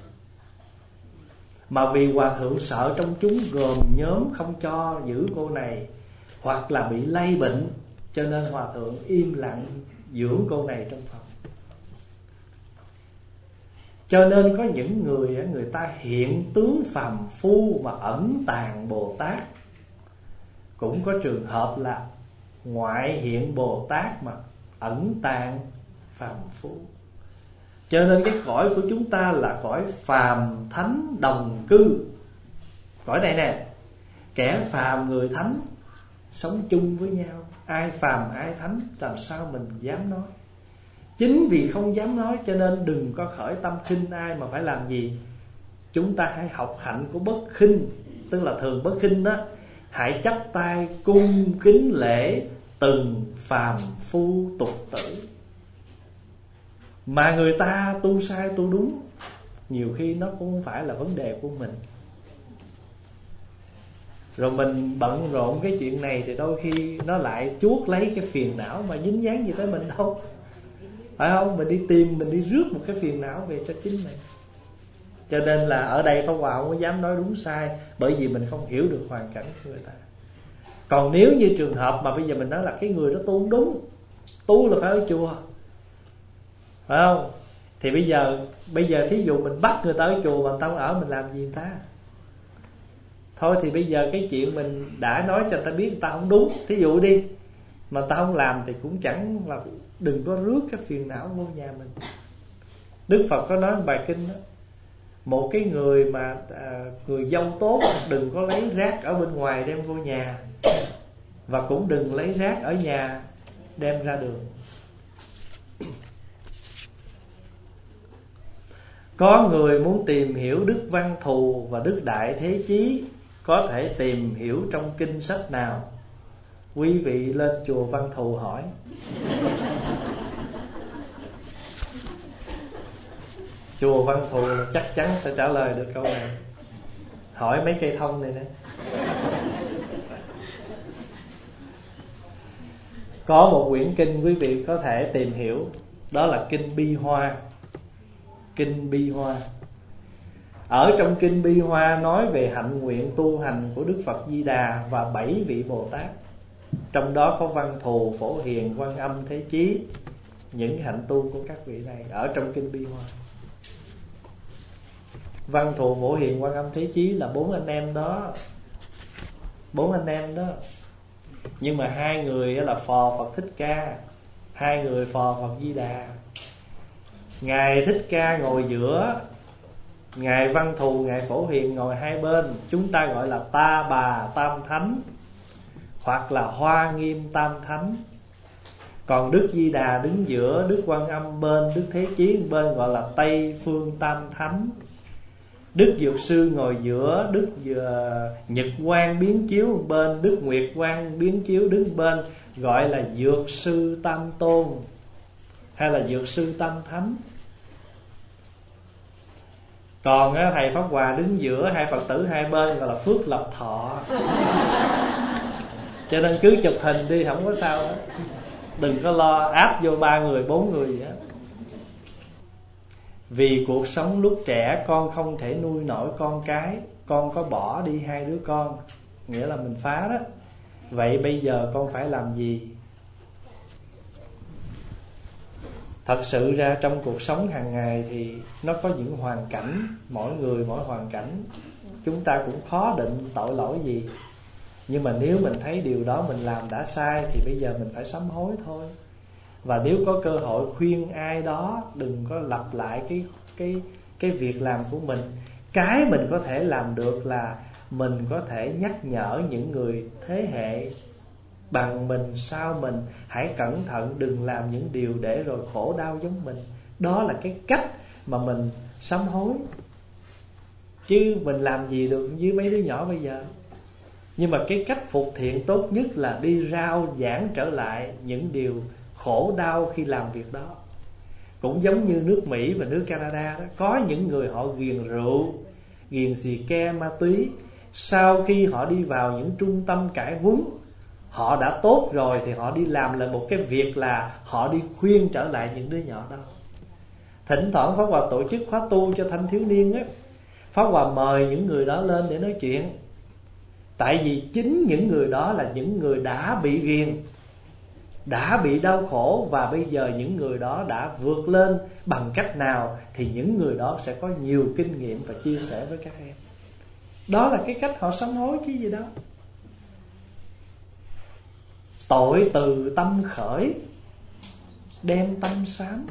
Mà vì hòa thượng sợ trong chúng gồm nhóm không cho giữ cô này, hoặc là bị lây bệnh, cho nên hòa thượng im lặng dưỡng cô này trong phòng. Cho nên có những người, người ta hiện tướng phàm phu mà ẩn tàng Bồ Tát. Cũng có trường hợp là ngoại hiện Bồ Tát mà ẩn tàng phàm phu. Cho nên cái cõi của chúng ta là cõi phàm thánh đồng cư. Cõi này nè, kẻ phàm người thánh sống chung với nhau. Ai phàm ai thánh làm sao mình dám nói. Chính vì không dám nói cho nên đừng có khởi tâm khinh ai, mà phải làm gì? Chúng ta hãy học hạnh của bất khinh. Tức là thường bất khinh đó, hãy chắp tay cung kính lễ từng phàm phu tục tử. Mà người ta tu sai tu đúng, nhiều khi nó cũng không phải là vấn đề của mình. Rồi mình bận rộn cái chuyện này thì đôi khi nó lại chuốt lấy cái phiền não mà dính dáng gì tới mình đâu. Phải không? Mình đi tìm, mình đi rước một cái phiền não về cho chính mình. Cho nên là ở đây Pháp Hòa không có dám nói đúng sai, bởi vì mình không hiểu được hoàn cảnh của người ta. Còn nếu như trường hợp mà bây giờ mình nói là cái người đó tu không đúng, tu là phải ở chùa, phải không? Thì bây giờ Bây giờ thí dụ mình bắt người ta ở chùa mà người ta không ở, mình làm gì người ta? Thôi thì bây giờ cái chuyện mình đã nói cho người ta biết người ta không đúng. Thí dụ đi, mà ta không làm thì cũng chẳng là, đừng có rước cái phiền não vô nhà mình. Đức Phật có nói bài kinh đó, một cái người mà à, người dâu tốt đừng có lấy rác ở bên ngoài đem vô nhà, và cũng đừng lấy rác ở nhà đem ra đường. Có người muốn tìm hiểu Đức Văn Thù và Đức Đại Thế Chí, có thể tìm hiểu trong kinh sách nào? Quý vị lên chùa Văn Thù hỏi. Chùa Văn Thù chắc chắn sẽ trả lời được câu này. Hỏi mấy cây thông này nè. Có một quyển kinh quý vị có thể tìm hiểu, đó là Kinh Bi Hoa. Kinh Bi Hoa. Ở trong Kinh Bi Hoa nói về hạnh nguyện tu hành của Đức Phật Di Đà và bảy vị Bồ Tát. Trong đó có Văn Thù, Phổ Hiền, Quan Âm, Thế Chí. Những hạnh tu của các vị này ở trong Kinh Bi Hoa. Văn Thù, Phổ Hiền, Quan Âm, Thế Chí là bốn anh em đó. Bốn anh em đó. Nhưng mà hai người là phò Phật Thích Ca, hai người phò Phật Di Đà. Ngài Thích Ca ngồi giữa, Ngài Văn Thù, Ngài Phổ Hiền ngồi hai bên. Chúng ta gọi là Ta Bà Tam Thánh, hoặc là Hoa Nghiêm Tam Thánh. Còn Đức Di Đà đứng giữa, Đức Quan Âm bên, Đức Thế Chí bên, gọi là Tây Phương Tam Thánh. Đức Dược Sư ngồi giữa, Đức Nhật Quang Biến Chiếu bên, Đức Nguyệt Quang Biến Chiếu đứng bên, gọi là Dược Sư Tam Tôn, hay là Dược Sư Tam Thánh. Còn thầy Pháp Hòa đứng giữa, hai Phật tử hai bên, gọi là Phước Lập Thọ. Cho nên cứ chụp hình đi, không có sao hết. Đừng có lo áp vô ba người, bốn người gì hết. Vì cuộc sống lúc trẻ con không thể nuôi nổi con cái, con có bỏ đi hai đứa con, nghĩa là mình phá đó. Vậy bây giờ con phải làm gì? Thật sự ra trong cuộc sống hàng ngày thì nó có những hoàn cảnh, mỗi người mỗi hoàn cảnh, chúng ta cũng khó định tội lỗi gì. Nhưng mà nếu mình thấy điều đó mình làm đã sai thì bây giờ mình phải sám hối thôi. Và nếu có cơ hội khuyên ai đó đừng có lặp lại cái cái cái việc làm của mình. Cái mình có thể làm được là mình có thể nhắc nhở những người thế hệ bằng mình, sau mình, hãy cẩn thận, đừng làm những điều để rồi khổ đau giống mình. Đó là cái cách mà mình sám hối. Chứ mình làm gì được với mấy đứa nhỏ bây giờ. Nhưng mà cái cách phục thiện tốt nhất là đi rao giảng trở lại những điều khổ đau khi làm việc đó. Cũng giống như nước Mỹ và nước Canada đó, có những người họ ghiền rượu, ghiền xì ke, ma túy. Sau khi họ đi vào những trung tâm cải huấn, họ đã tốt rồi thì họ đi làm lại một cái việc là họ đi khuyên trở lại những đứa nhỏ đó. Thỉnh thoảng Pháp Hòa tổ chức khóa tu cho thanh thiếu niên á, Pháp Hòa mời những người đó lên để nói chuyện. Tại vì chính những người đó là những người đã bị ghiền, đã bị đau khổ, và bây giờ những người đó đã vượt lên bằng cách nào thì những người đó sẽ có nhiều kinh nghiệm và chia sẻ với các em. Đó là cái cách họ sám hối chứ gì đó. Tội từ tâm khởi, đem tâm sám.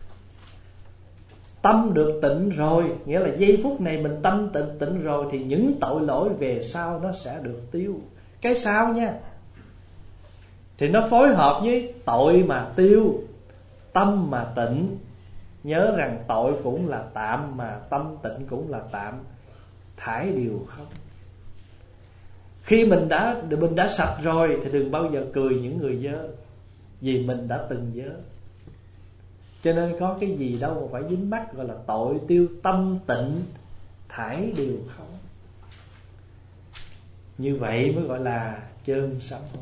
Tâm được tịnh rồi, nghĩa là giây phút này mình tâm tịnh tịnh rồi thì những tội lỗi về sau nó sẽ được tiêu. Cái sau nha, thì nó phối hợp với tội mà tiêu, tâm mà tịnh. Nhớ rằng tội cũng là tạm, mà tâm tịnh cũng là tạm. Thải điều không. Khi mình đã mình đã sạch rồi thì đừng bao giờ cười những người dơ, vì mình đã từng dơ. Cho nên có cái gì đâu mà phải dính mắc, gọi là tội tiêu, tâm tịnh, thải điều không. Như vậy mới gọi là chơn sám hối.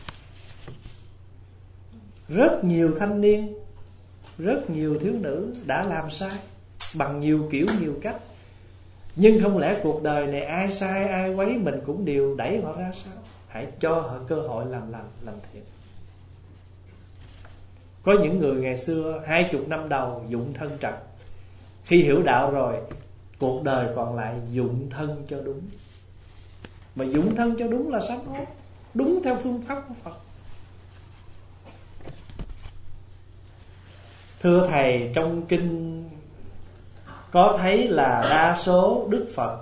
Rất nhiều thanh niên, rất nhiều thiếu nữ đã làm sai bằng nhiều kiểu nhiều cách. Nhưng không lẽ cuộc đời này ai sai ai quấy mình cũng đều đẩy họ ra sao? Hãy cho họ cơ hội làm lành, làm thiện. Có những người ngày xưa hai chục năm đầu dụng thân trật, khi hiểu đạo rồi, cuộc đời còn lại dụng thân cho đúng. Mà dụng thân cho đúng là sám hối, đúng theo phương pháp của Phật. Thưa Thầy, trong kinh có thấy là đa số Đức Phật,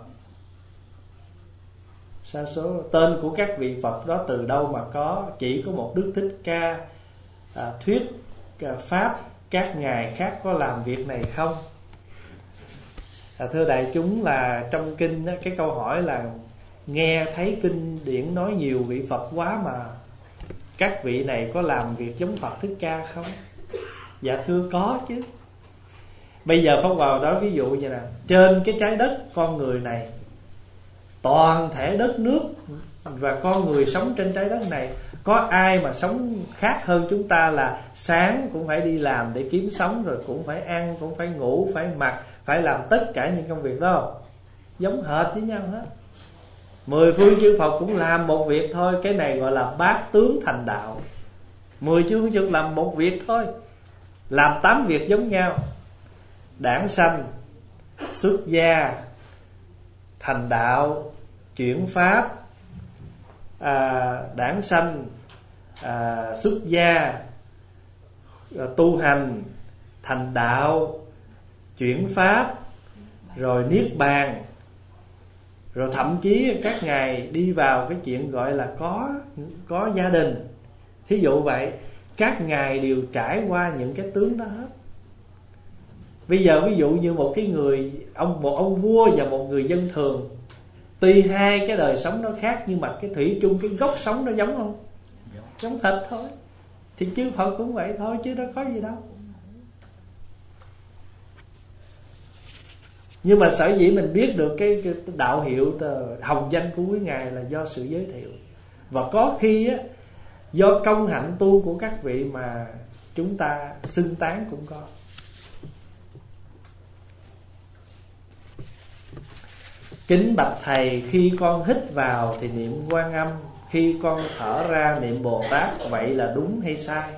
đa số tên của các vị Phật đó từ đâu mà có? Chỉ có một Đức Thích Ca à, thuyết à, pháp, các ngài khác có làm việc này không? À, thưa đại chúng, là trong kinh đó, cái câu hỏi là nghe thấy kinh điển nói nhiều vị Phật quá mà các vị này có làm việc giống Phật Thích Ca không? Dạ thưa có chứ. Bây giờ Pháp Hòa đó ví dụ như là trên cái trái đất con người này, toàn thể đất nước và con người sống trên trái đất này, có ai mà sống khác hơn chúng ta là sáng cũng phải đi làm để kiếm sống, rồi cũng phải ăn, cũng phải ngủ, phải mặc, phải làm tất cả những công việc đó? Giống hệt với nhau hết. Mười phương chư Phật cũng làm một việc thôi. Cái này gọi là bát tướng thành đạo. Mười phương chư Phật làm một việc thôi, làm tám việc giống nhau: đản sanh, xuất gia, thành đạo, chuyển pháp. à, Đản sanh, à, xuất gia, à, tu hành, thành đạo, chuyển pháp, rồi niết bàn. Rồi thậm chí các ngài đi vào cái chuyện gọi là có có gia đình. Thí dụ vậy, các ngài đều trải qua những cái tướng đó hết. Bây giờ ví dụ như một cái người ông một ông vua và một người dân thường, tuy hai cái đời sống nó khác, nhưng mà cái thủy chung cái gốc sống nó giống không? Giống hệt thôi. Thì chư Phật cũng vậy thôi, chứ nó có gì đâu. Nhưng mà sở dĩ mình biết được cái, cái đạo hiệu hồng danh của quý ngài là do sự giới thiệu. Và có khi á, do công hạnh tu của các vị mà chúng ta xưng tán cũng có. Kính bạch Thầy, khi con hít vào thì niệm Quan Âm, khi con thở ra niệm Bồ Tát, vậy là đúng hay sai?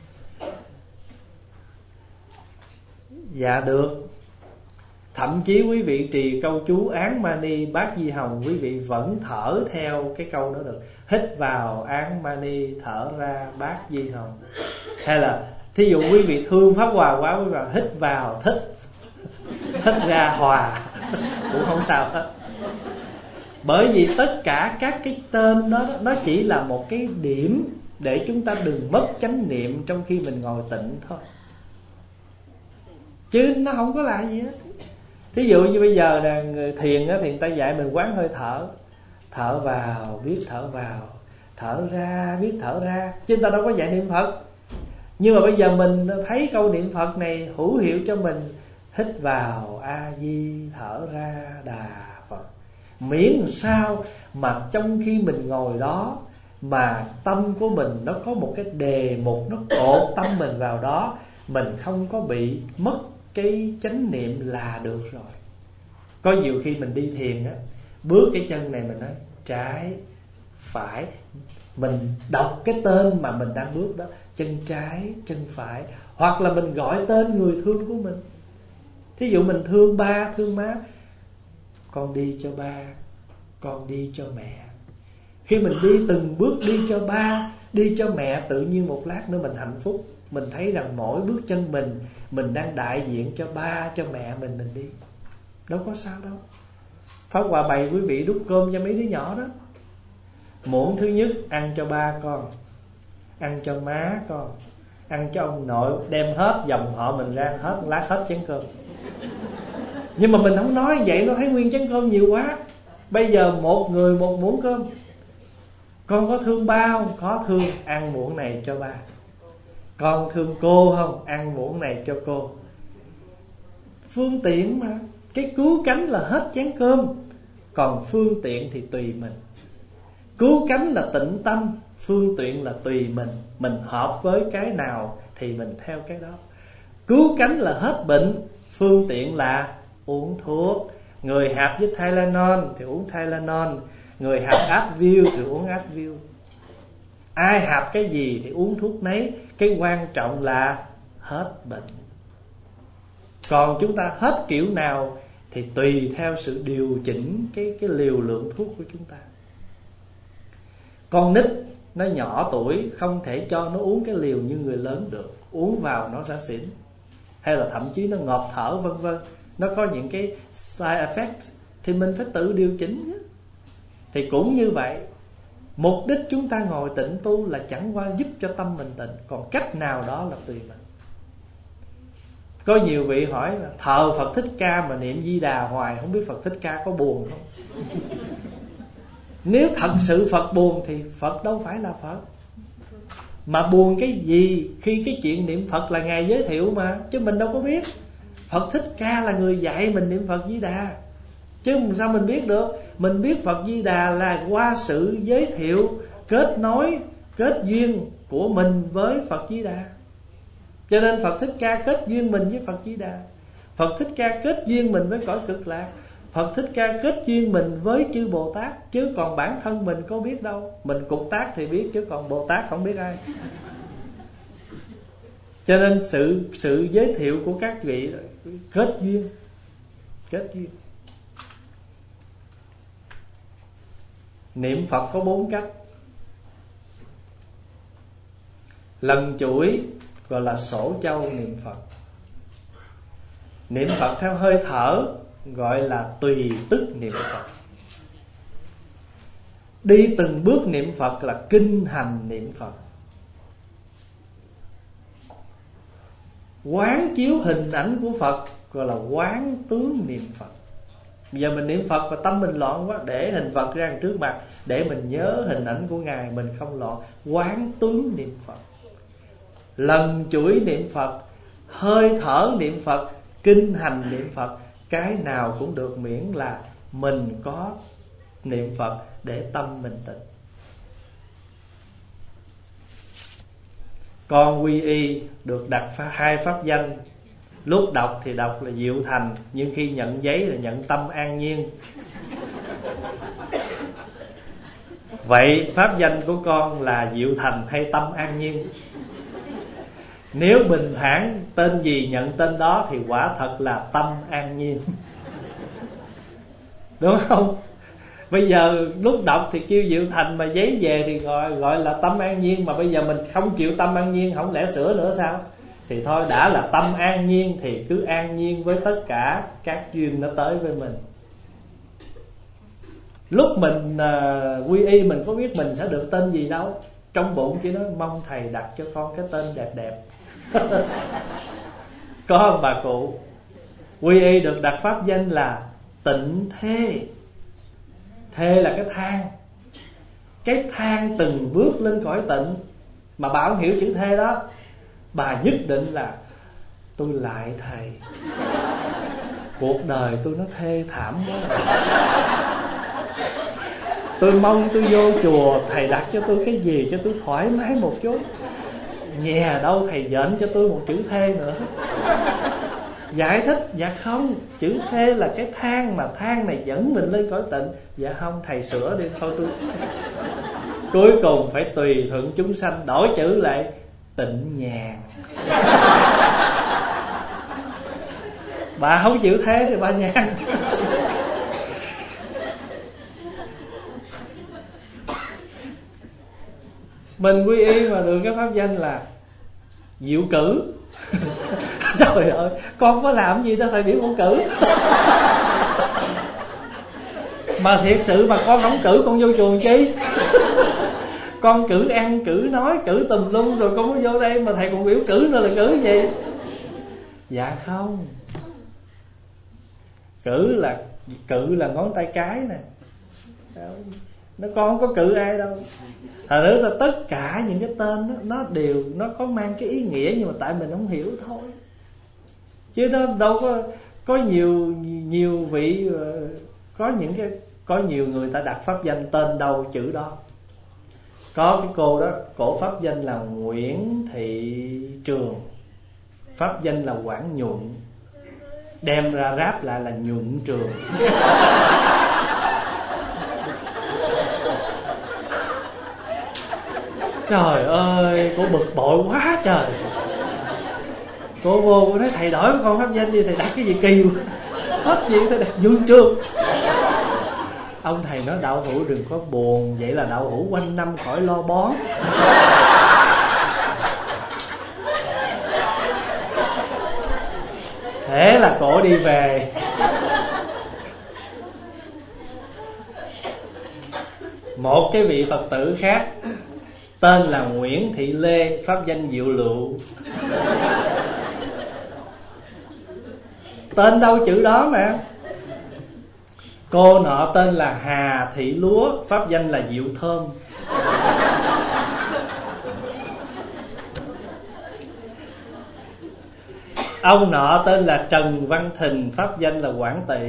Dạ được. Thậm chí quý vị trì câu chú Án Mani Bát Di Hồng, quý vị vẫn thở theo cái câu đó được. Hít vào Án Mani, thở ra Bát Di Hồng. Hay là thí dụ quý vị thương Pháp Hòa quá, quý vị vào hít vào thích, hít ra hòa cũng không sao hết. Bởi vì tất cả các cái tên đó, nó chỉ là một cái điểm để chúng ta đừng mất chánh niệm trong khi mình ngồi tịnh thôi, chứ nó không có là gì hết. Thí dụ như bây giờ là thiền á, thì người ta dạy mình quán hơi thở. Thở vào biết thở vào, thở ra biết thở ra, chứ người ta đâu có dạy niệm Phật. Nhưng mà bây giờ mình thấy câu niệm Phật này hữu hiệu cho mình. Hít vào A Di, thở ra Đà Phật. Miễn sao mà trong khi mình ngồi đó mà tâm của mình nó có một cái đề mục, nó cột tâm mình vào đó, mình không có bị mất cái chánh niệm là được rồi. Có nhiều khi mình đi thiền á, bước cái chân này mình nói trái, phải, mình đọc cái tên mà mình đang bước đó, chân trái, chân phải. Hoặc là mình gọi tên người thương của mình. Thí dụ mình thương ba, thương má, con đi cho ba, con đi cho mẹ. Khi mình đi từng bước đi cho ba, đi cho mẹ, tự nhiên một lát nữa mình hạnh phúc. Mình thấy rằng mỗi bước chân mình, mình đang đại diện cho ba, cho mẹ mình, mình đi. Đâu có sao đâu. Pháp Hòa bày quý vị đút cơm cho mấy đứa nhỏ đó. Muỗng thứ nhất ăn cho ba con, ăn cho má con, ăn cho ông nội, đem hết dòng họ mình ra, hết lát hết chén cơm. Nhưng mà mình không nói vậy, nó thấy nguyên chén cơm nhiều quá. Bây giờ một người một muỗng cơm. Con có thương ba không? Có thương, ăn muỗng này cho ba. Con thương cô không? Ăn muỗng này cho cô. Phương tiện mà. Cái cứu cánh là hết chén cơm, còn phương tiện thì tùy mình. Cứu cánh là tịnh tâm, phương tiện là tùy mình. Mình hợp với cái nào thì mình theo cái đó. Cứu cánh là hết bệnh, phương tiện là uống thuốc. Người hạp với Tylenol thì uống Tylenol, người hạp Advil thì uống Advil. Ai hạp cái gì thì uống thuốc nấy. Cái quan trọng là hết bệnh. Còn chúng ta hết kiểu nào thì tùy theo sự điều chỉnh cái, cái liều lượng thuốc của chúng ta. Con nít nó nhỏ tuổi, không thể cho nó uống cái liều như người lớn được. Uống vào nó sẽ xỉn. hay là thậm chí nó ngọt thở vân vân, nó có những cái side effect, thì mình phải tự điều chỉnh nhé. Thì cũng như vậy, mục đích chúng ta ngồi tịnh tu là chẳng qua giúp cho tâm mình tịnh, còn cách nào đó là tùy mình. Có nhiều vị hỏi là thờ Phật Thích Ca mà niệm Di Đà hoài, không biết Phật Thích Ca có buồn không? Nếu thật sự Phật buồn thì Phật đâu phải là Phật. Mà buồn cái gì khi cái chuyện niệm Phật là Ngài giới thiệu mà, chứ mình đâu có biết. Phật Thích Ca là người dạy mình niệm Phật Di Đà, chứ sao mình biết được. Mình biết Phật Di Đà là qua sự giới thiệu, kết nối, kết duyên của mình với Phật Di Đà. Cho nên Phật Thích Ca kết duyên mình với Phật Di Đà, Phật Thích Ca kết duyên mình với cõi Cực Lạc, Phật Thích Ca kết duyên mình với chư Bồ Tát. Chứ còn bản thân mình có biết đâu. Mình cục tác thì biết, chứ còn Bồ Tát không biết ai. Cho nên sự sự giới thiệu của các vị kết duyên, kết duyên. Niệm Phật có bốn cách. Lần chuỗi gọi là sổ châu niệm Phật. Niệm Phật theo hơi thở gọi là tùy tức niệm Phật. Đi từng bước niệm Phật là kinh hành niệm Phật. Quán chiếu hình ảnh của Phật gọi là quán tướng niệm Phật. Bây giờ mình niệm Phật và tâm mình loạn quá, để hình Phật ra trước mặt, để mình nhớ hình ảnh của Ngài, mình không loạn. Quán tướng niệm Phật. Lần chuỗi niệm Phật, hơi thở niệm Phật, kinh hành niệm Phật. Cái nào cũng được, miễn là mình có niệm Phật để tâm mình tịnh. Con quy y được đặt hai pháp danh. Lúc đọc thì đọc là Diệu Thành, nhưng khi nhận giấy là nhận Tâm An Nhiên. Vậy pháp danh của con là Diệu Thành hay Tâm An Nhiên? Nếu bình thản tên gì nhận tên đó thì quả thật là Tâm An Nhiên. Đúng không? Bây giờ lúc đọc thì kêu Diệu Thành, mà giấy về thì gọi, gọi là Tâm An Nhiên. Mà bây giờ mình không chịu Tâm An Nhiên, không lẽ sửa nữa sao? Thì thôi, đã là Tâm An Nhiên thì cứ an nhiên với tất cả các duyên nó tới với mình. Lúc mình uh, quy y mình có biết mình sẽ được tên gì đâu. Trong bụng chỉ nói mong thầy đặt cho con cái tên đẹp đẹp. Có ông bà cụ quy y được đặt pháp danh là Tịnh Thê. Thê là cái thang, cái thang từng bước lên cõi tịnh. Mà bà không hiểu chữ thê đó, bà nhất định là tôi lại thầy, cuộc đời tôi nó thê thảm quá, tôi mong tôi vô chùa thầy đặt cho tôi cái gì cho tôi thoải mái một chút. Nhà đâu thầy dện cho tôi một chữ thê nữa. Giải thích, dạ không, chữ thê là cái thang, mà thang này dẫn mình lên cõi tịnh. Dạ không, thầy sửa đi, thôi tôi. Cuối cùng phải tùy thuận chúng sanh, đổi chữ lại Tịnh Nhàn. Bà không chịu thế thì bà nhàn. Mình quy y mà được cái pháp danh là Diệu Cử. Trời ơi, con có làm gì đâu thầy biểu con cử. Mà thiệt sự mà con không cử con vô chùa chi. Con cử ăn, cử nói, cử tùm lum, rồi con mới vô đây mà thầy còn biểu cử nữa là cử gì? Dạ không. Cử là cử là ngón tay cái nè. Nó con không có cử ai đâu. Thật ra là tất cả những cái tên đó, nó đều nó có mang cái ý nghĩa, nhưng mà tại mình không hiểu thôi. Chứ nó đâu có có nhiều nhiều vị, có những cái có nhiều người ta đặt pháp danh tên đâu chữ đó. Có cái cô đó, cổ pháp danh là Nguyễn Thị Trường, pháp danh là Quảng Nhuận, đem ra ráp lại là Nhuận Trường. Trời ơi, cô bực bội quá trời. Cô vô cô nói thầy đổi con pháp danh đi, thầy đặt cái gì kỳ quá. Hết gì thầy đặt Nhuận Trường. Ông thầy nói đạo hữu đừng có buồn, vậy là đạo hữu quanh năm khỏi lo bón. Thế là cổ đi về. Một cái vị Phật tử khác tên là Nguyễn Thị Lê, pháp danh Diệu Lựu. Tên đâu chữ đó mà. Cô nọ tên là Hà Thị Lúa, pháp danh là Diệu Thơm. Ông nọ tên là Trần Văn Thình, pháp danh là Quảng Tỵ.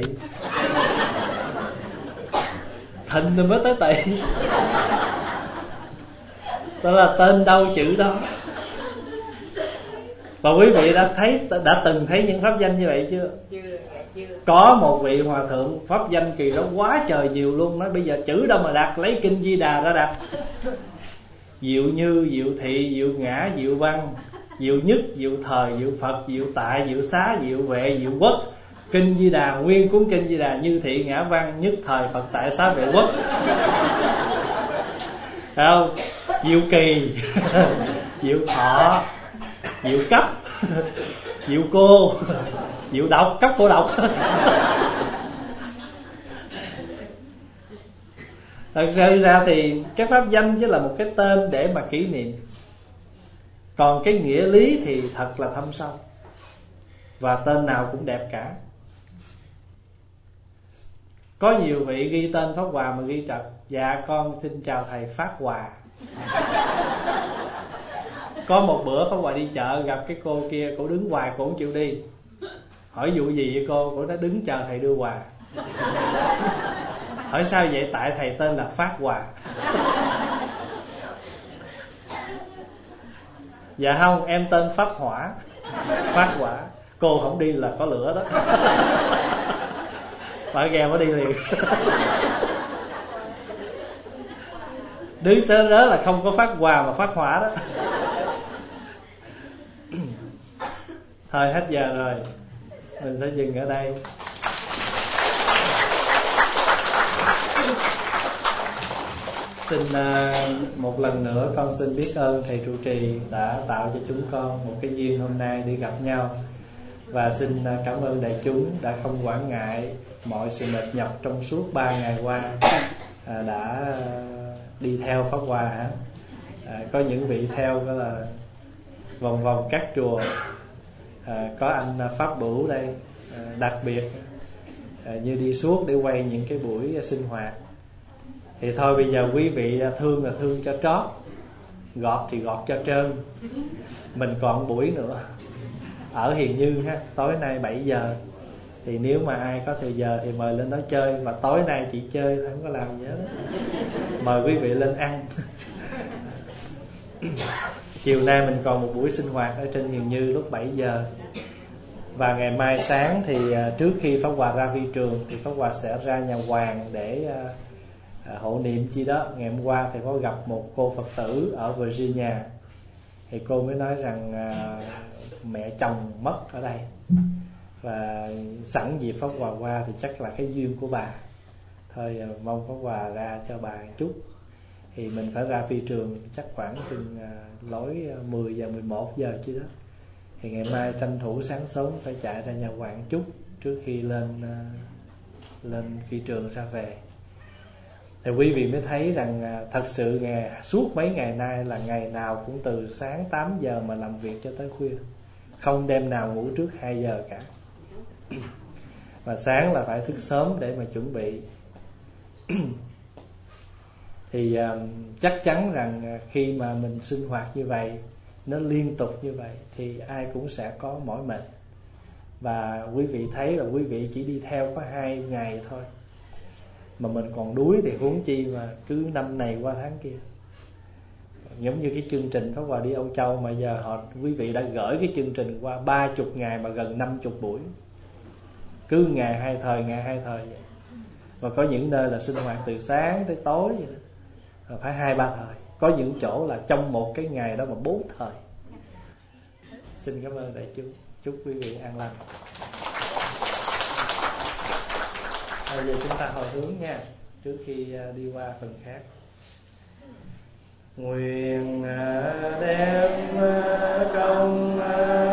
Thình rồi mới tới Tỵ. Đó là tên đâu chữ đó. Và quý vị đã thấy, đã từng thấy những pháp danh như vậy chưa? Có một vị hòa thượng pháp danh kỳ đó quá trời nhiều luôn. Nói bây giờ chữ đâu mà đặt, lấy kinh Di Đà ra đặt. Diệu Như, Diệu Thị, Diệu Ngã, Diệu Văn, Diệu Nhất, Diệu Thời, Diệu Phật, Diệu Tại, Diệu Xá, Diệu Vệ, Diệu Quốc. Kinh Di Đà, nguyên cuốn kinh Di Đà, Như Thị, Ngã Văn, Nhất Thời, Phật Tại, Xá, Vệ, Quốc. Thấy không? Diệu Kỳ, Diệu Thọ, Diệu Cấp, Diệu Cô, Diệu Độc, cấp cô độc. Thật ra thì cái pháp danh chỉ là một cái tên để mà kỷ niệm. Còn cái nghĩa lý thì thật là thâm sâu. Và tên nào cũng đẹp cả. Có nhiều vị ghi tên Pháp Hòa mà ghi trật: dạ con xin chào thầy Phát Hòa. Có một bữa Pháp Hòa đi chợ gặp cái cô kia, cổ đứng hoài, cổ không chịu đi. Hỏi vụ gì vậy cô? Cổ nói đứng chờ thầy đưa quà. Hỏi sao vậy? Tại thầy tên là Phát Hòa. Dạ không, em tên Pháp Hỏa. Phát Hỏa. Cô không đi là có lửa đó. Bà gheo mới đi liền. Đứng sớm đó là không có Phát Hòa mà Phát Hỏa đó. Thôi hết giờ rồi, mình sẽ dừng ở đây. Xin uh, một lần nữa con xin biết ơn thầy trụ trì đã tạo cho chúng con một cái duyên hôm nay để gặp nhau. Và xin uh, cảm ơn đại chúng đã không quản ngại mọi sự mệt nhọc trong suốt ba ngày qua, uh, đã uh, đi theo Pháp Hòa. uh, Có những vị theo đó là vòng vòng các chùa. uh, Có anh uh, Pháp Bửu đây, uh, đặc biệt uh, như đi suốt để quay những cái buổi uh, sinh hoạt. Thì thôi bây giờ quý vị thương là thương cho trót, gọt thì gọt cho trơn. Mình còn buổi nữa ở Hiền Như ha, tối nay bảy giờ. Thì nếu mà ai có thời giờ thì mời lên đó chơi. Và tối nay chỉ chơi thôi, không có làm gì hết. Mời quý vị lên ăn. Chiều nay mình còn một buổi sinh hoạt ở trên Hiền Như lúc bảy giờ. Và ngày mai sáng thì trước khi Pháp Hòa ra vi trường thì Pháp Hòa sẽ ra nhà Hoàng để À, hộ niệm chi đó. Ngày hôm qua thì có gặp một cô Phật tử ở Virginia. Thì cô mới nói rằng à, mẹ chồng mất ở đây. Và sẵn dịp Pháp Hòa qua thì chắc là cái duyên của bà. Thôi à, mong Pháp Hòa ra cho bà một chút. Thì mình phải ra phi trường chắc khoảng chừng à, lối mười giờ mười một giờ chứ đó. Thì ngày mai tranh thủ sáng sớm phải chạy ra nhà Hoàng chút trước khi lên à, lên phi trường ra về. Thì quý vị mới thấy rằng thật sự ngày, suốt mấy ngày nay là ngày nào cũng từ sáng tám giờ mà làm việc cho tới khuya. Không đêm nào ngủ trước hai giờ cả. Và sáng là phải thức sớm để mà chuẩn bị. Thì uh, chắc chắn rằng khi mà mình sinh hoạt như vậy, nó liên tục như vậy, thì ai cũng sẽ có mỏi mệt. Và quý vị thấy là quý vị chỉ đi theo có hai ngày thôi mà mình còn đuối thì huống chi mà cứ năm này qua tháng kia. Giống như cái chương trình Pháp Hòa đi Âu Châu mà giờ họ quý vị đã gửi cái chương trình qua ba chục ngày mà gần năm chục buổi. Cứ ngày hai thời, ngày hai thời vậy. Và có những nơi là sinh hoạt từ sáng tới tối vậy đó. Và phải hai ba thời. Có những chỗ là trong một cái ngày đó mà bốn thời. Xin cảm ơn đại chúng. Chúc quý vị an lành. Bây giờ chúng ta hồi hướng nha, trước khi đi qua phần khác. Nguyện đem công